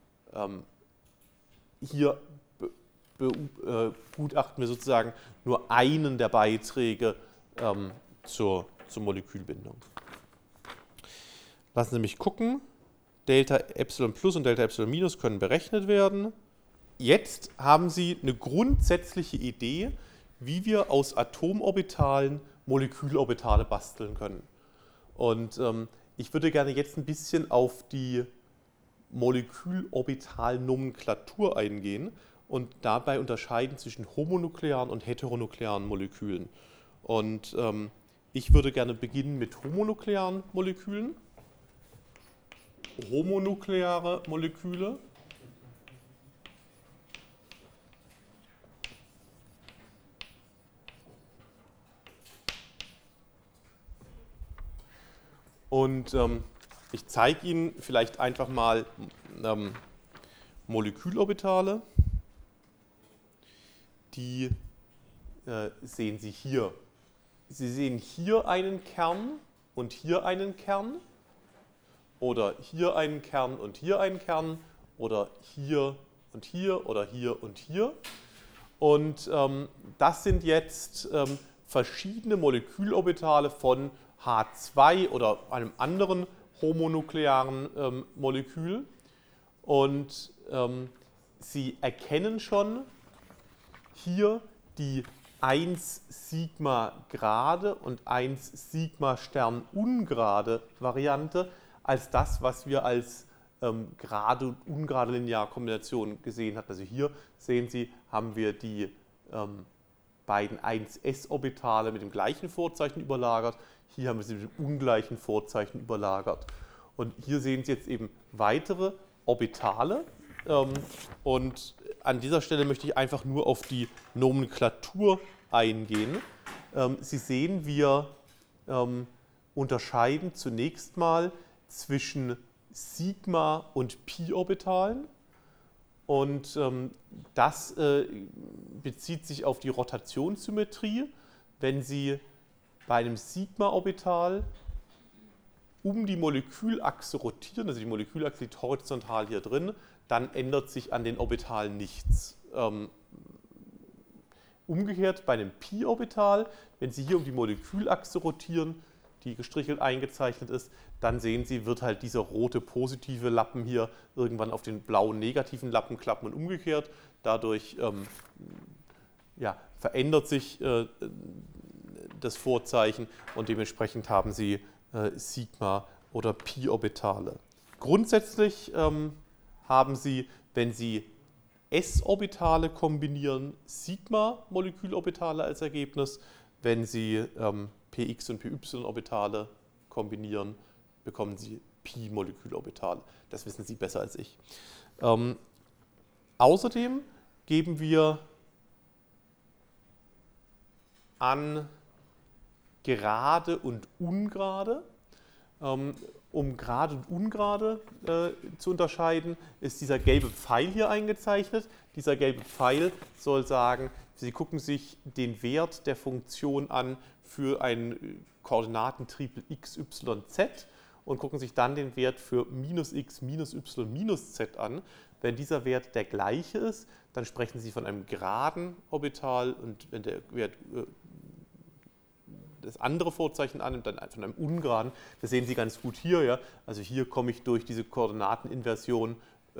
Hier begutachten wir sozusagen nur einen der Beiträge zur Molekülbindung. Lassen Sie mich gucken. Delta Epsilon plus und Delta Epsilon minus können berechnet werden. Jetzt haben Sie eine grundsätzliche Idee, wie wir aus Atomorbitalen Molekülorbitale basteln können. Und ich würde gerne jetzt ein bisschen auf die Molekülorbitalnomenklatur eingehen und dabei unterscheiden zwischen homonuklearen und heteronuklearen Molekülen. Und ich würde gerne beginnen mit homonuklearen Molekülen. Homonukleare Moleküle und ich zeige Ihnen vielleicht einfach mal Molekülorbitale, die sehen Sie hier. Sie sehen hier einen Kern und hier einen Kern. Oder hier einen Kern und hier einen Kern oder hier und hier oder hier und hier. Und das sind jetzt verschiedene Molekülorbitale von H2 oder einem anderen homonuklearen Molekül. Und Sie erkennen schon hier die 1 Sigma gerade und 1 Sigma Stern ungerade Variante als das, was wir als gerade und ungerade Linearkombinationen gesehen hat. Also hier sehen Sie, haben wir die beiden 1s-Orbitale mit dem gleichen Vorzeichen überlagert. Hier haben wir sie mit dem ungleichen Vorzeichen überlagert. Und hier sehen Sie jetzt eben weitere Orbitale. Und an dieser Stelle möchte ich einfach nur auf die Nomenklatur eingehen. Sie sehen, wir unterscheiden zunächst mal zwischen Sigma- und Pi-Orbitalen. Und das bezieht sich auf die Rotationssymmetrie. Wenn Sie bei einem Sigma-Orbital um die Molekülachse rotieren, also die Molekülachse liegt horizontal hier drin, dann ändert sich an den Orbitalen nichts. Umgekehrt bei einem Pi-Orbital, wenn Sie hier um die Molekülachse rotieren, die gestrichelt eingezeichnet ist, dann sehen Sie, wird halt dieser rote positive Lappen hier irgendwann auf den blauen negativen Lappen klappen und umgekehrt. Dadurch verändert sich das Vorzeichen und dementsprechend haben Sie Sigma- oder Pi-Orbitale. Grundsätzlich haben Sie, wenn Sie S-Orbitale kombinieren, Sigma-Molekülorbitale als Ergebnis. Wenn Sie Px und Py-Orbitale kombinieren, bekommen Sie Pi-Molekülorbitale. Das wissen Sie besser als ich. Außerdem geben wir an gerade und ungerade. Um gerade und ungerade zu unterscheiden, ist dieser gelbe Pfeil hier eingezeichnet. Dieser gelbe Pfeil soll sagen, Sie gucken sich den Wert der Funktion an für einen Koordinatentriebel x, y, z und gucken sich dann den Wert für minus x, minus y, minus z an. Wenn dieser Wert der gleiche ist, dann sprechen Sie von einem geraden Orbital und wenn der Wert das andere Vorzeichen annimmt, dann von einem ungeraden. Das sehen Sie ganz gut hier. Ja? Also hier komme ich durch diese Koordinateninversion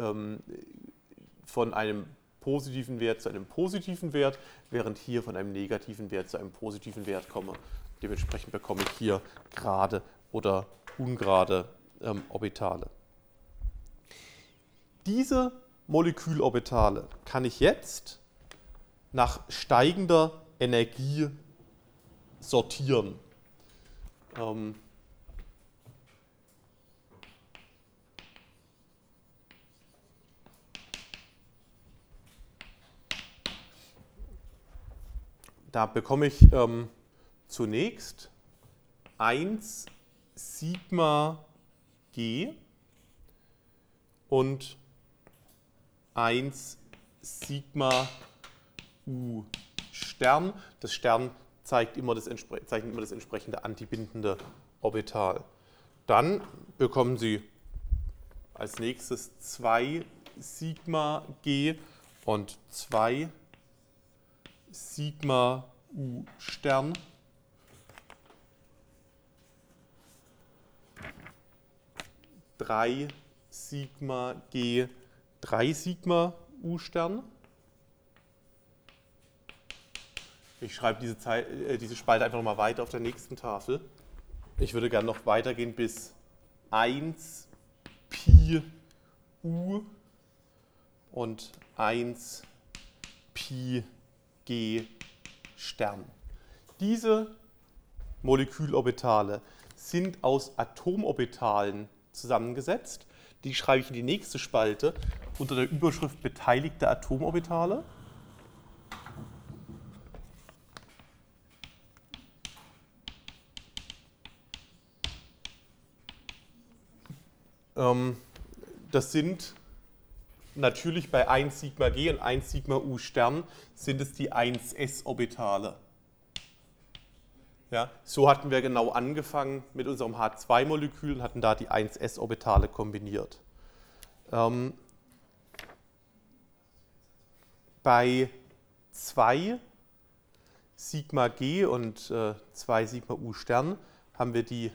von einem positiven Wert zu einem positiven Wert, während hier von einem negativen Wert zu einem positiven Wert komme. Dementsprechend bekomme ich hier gerade oder ungerade Orbitale. Diese Molekülorbitale kann ich jetzt nach steigender Energie sortieren. Da bekomme ich zunächst 1 Sigma G und 1 Sigma U Stern. Das Stern zeichnet immer das entsprechende antibindende Orbital. Dann bekommen Sie als nächstes 2 Sigma G und 2 Sigma U Stern. Drei Sigma G, 3 Sigma U Stern. Ich schreibe diese Spalte einfach nochmal weiter auf der nächsten Tafel. Ich würde gerne noch weitergehen bis 1 Pi U und 1 Pi G Stern. Diese Molekülorbitale sind aus Atomorbitalen zusammengesetzt. Die schreibe ich in die nächste Spalte unter der Überschrift beteiligte Atomorbitale. Das sind natürlich bei 1 Sigma G und 1 Sigma U Stern sind es die 1s-Orbitale. Ja, so hatten wir genau angefangen mit unserem H2-Molekül und hatten da die 1s-Orbitale kombiniert. Bei 2 Sigma G und 2 Sigma U Stern haben wir die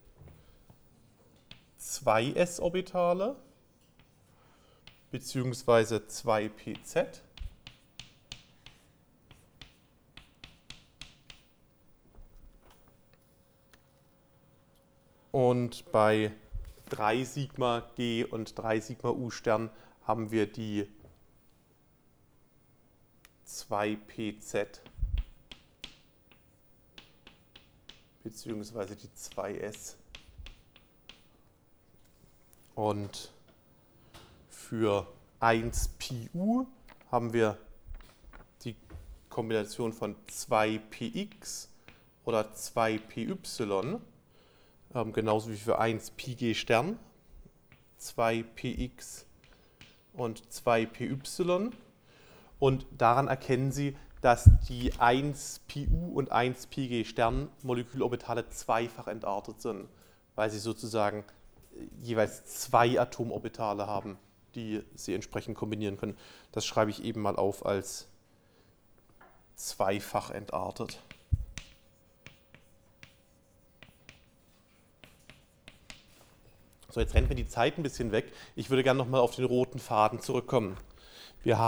2s-Orbitale beziehungsweise 2pz. Und bei 3 Sigma G und 3 Sigma U Stern haben wir die 2PZ beziehungsweise die 2S. Und für 1PU haben wir die Kombination von 2PX oder 2PY, genauso wie für 1PG Stern, 2PX und 2PY. Und daran erkennen Sie, dass die 1PU und 1PG Stern Molekülorbitale zweifach entartet sind, weil sie sozusagen jeweils 2 Atomorbitale haben, die Sie entsprechend kombinieren können. Das schreibe ich eben mal auf als zweifach entartet. So, jetzt rennt mir die Zeit ein bisschen weg. Ich würde gerne nochmal auf den roten Faden zurückkommen. Wir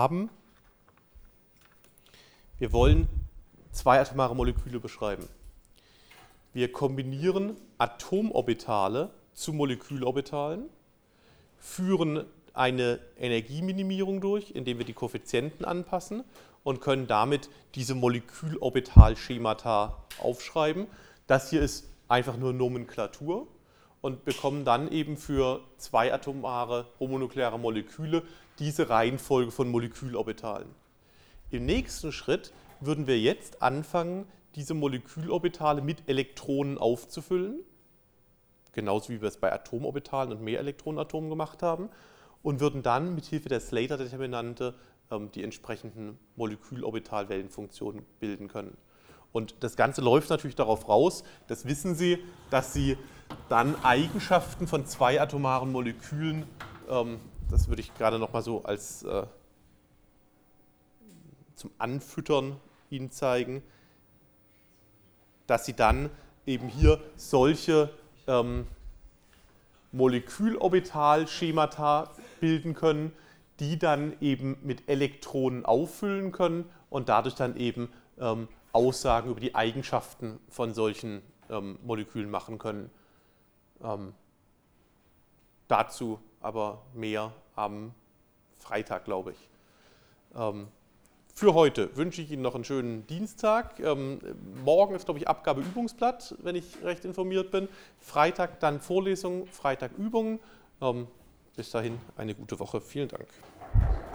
wollen 2 atomare Moleküle beschreiben. Wir kombinieren Atomorbitale zu Molekülorbitalen, führen eine Energieminimierung durch, indem wir die Koeffizienten anpassen und können damit diese Molekülorbitalschemata aufschreiben. Das hier ist einfach nur Nomenklatur und bekommen dann eben für 2 atomare homonukleare Moleküle diese Reihenfolge von Molekülorbitalen. Im nächsten Schritt würden wir jetzt anfangen, diese Molekülorbitale mit Elektronen aufzufüllen, genauso wie wir es bei Atomorbitalen und Mehrelektronenatomen gemacht haben, und würden dann mit Hilfe der Slater-Determinante die entsprechenden Molekülorbitalwellenfunktionen bilden können. Und das Ganze läuft natürlich darauf raus, das wissen Sie, dass Sie dann Eigenschaften von 2 atomaren Molekülen, das würde ich gerade noch mal so als zum Anfüttern Ihnen zeigen, dass Sie dann eben hier solche Molekülorbitalschemata bilden können, die dann eben mit Elektronen auffüllen können und dadurch dann eben Aussagen über die Eigenschaften von solchen Molekülen machen können. Dazu aber mehr am Freitag, glaube ich. Für heute wünsche ich Ihnen noch einen schönen Dienstag. Morgen ist, glaube ich, Abgabe Übungsblatt, wenn ich recht informiert bin. Freitag dann Vorlesung, Freitag Übungen. Bis dahin eine gute Woche. Vielen Dank.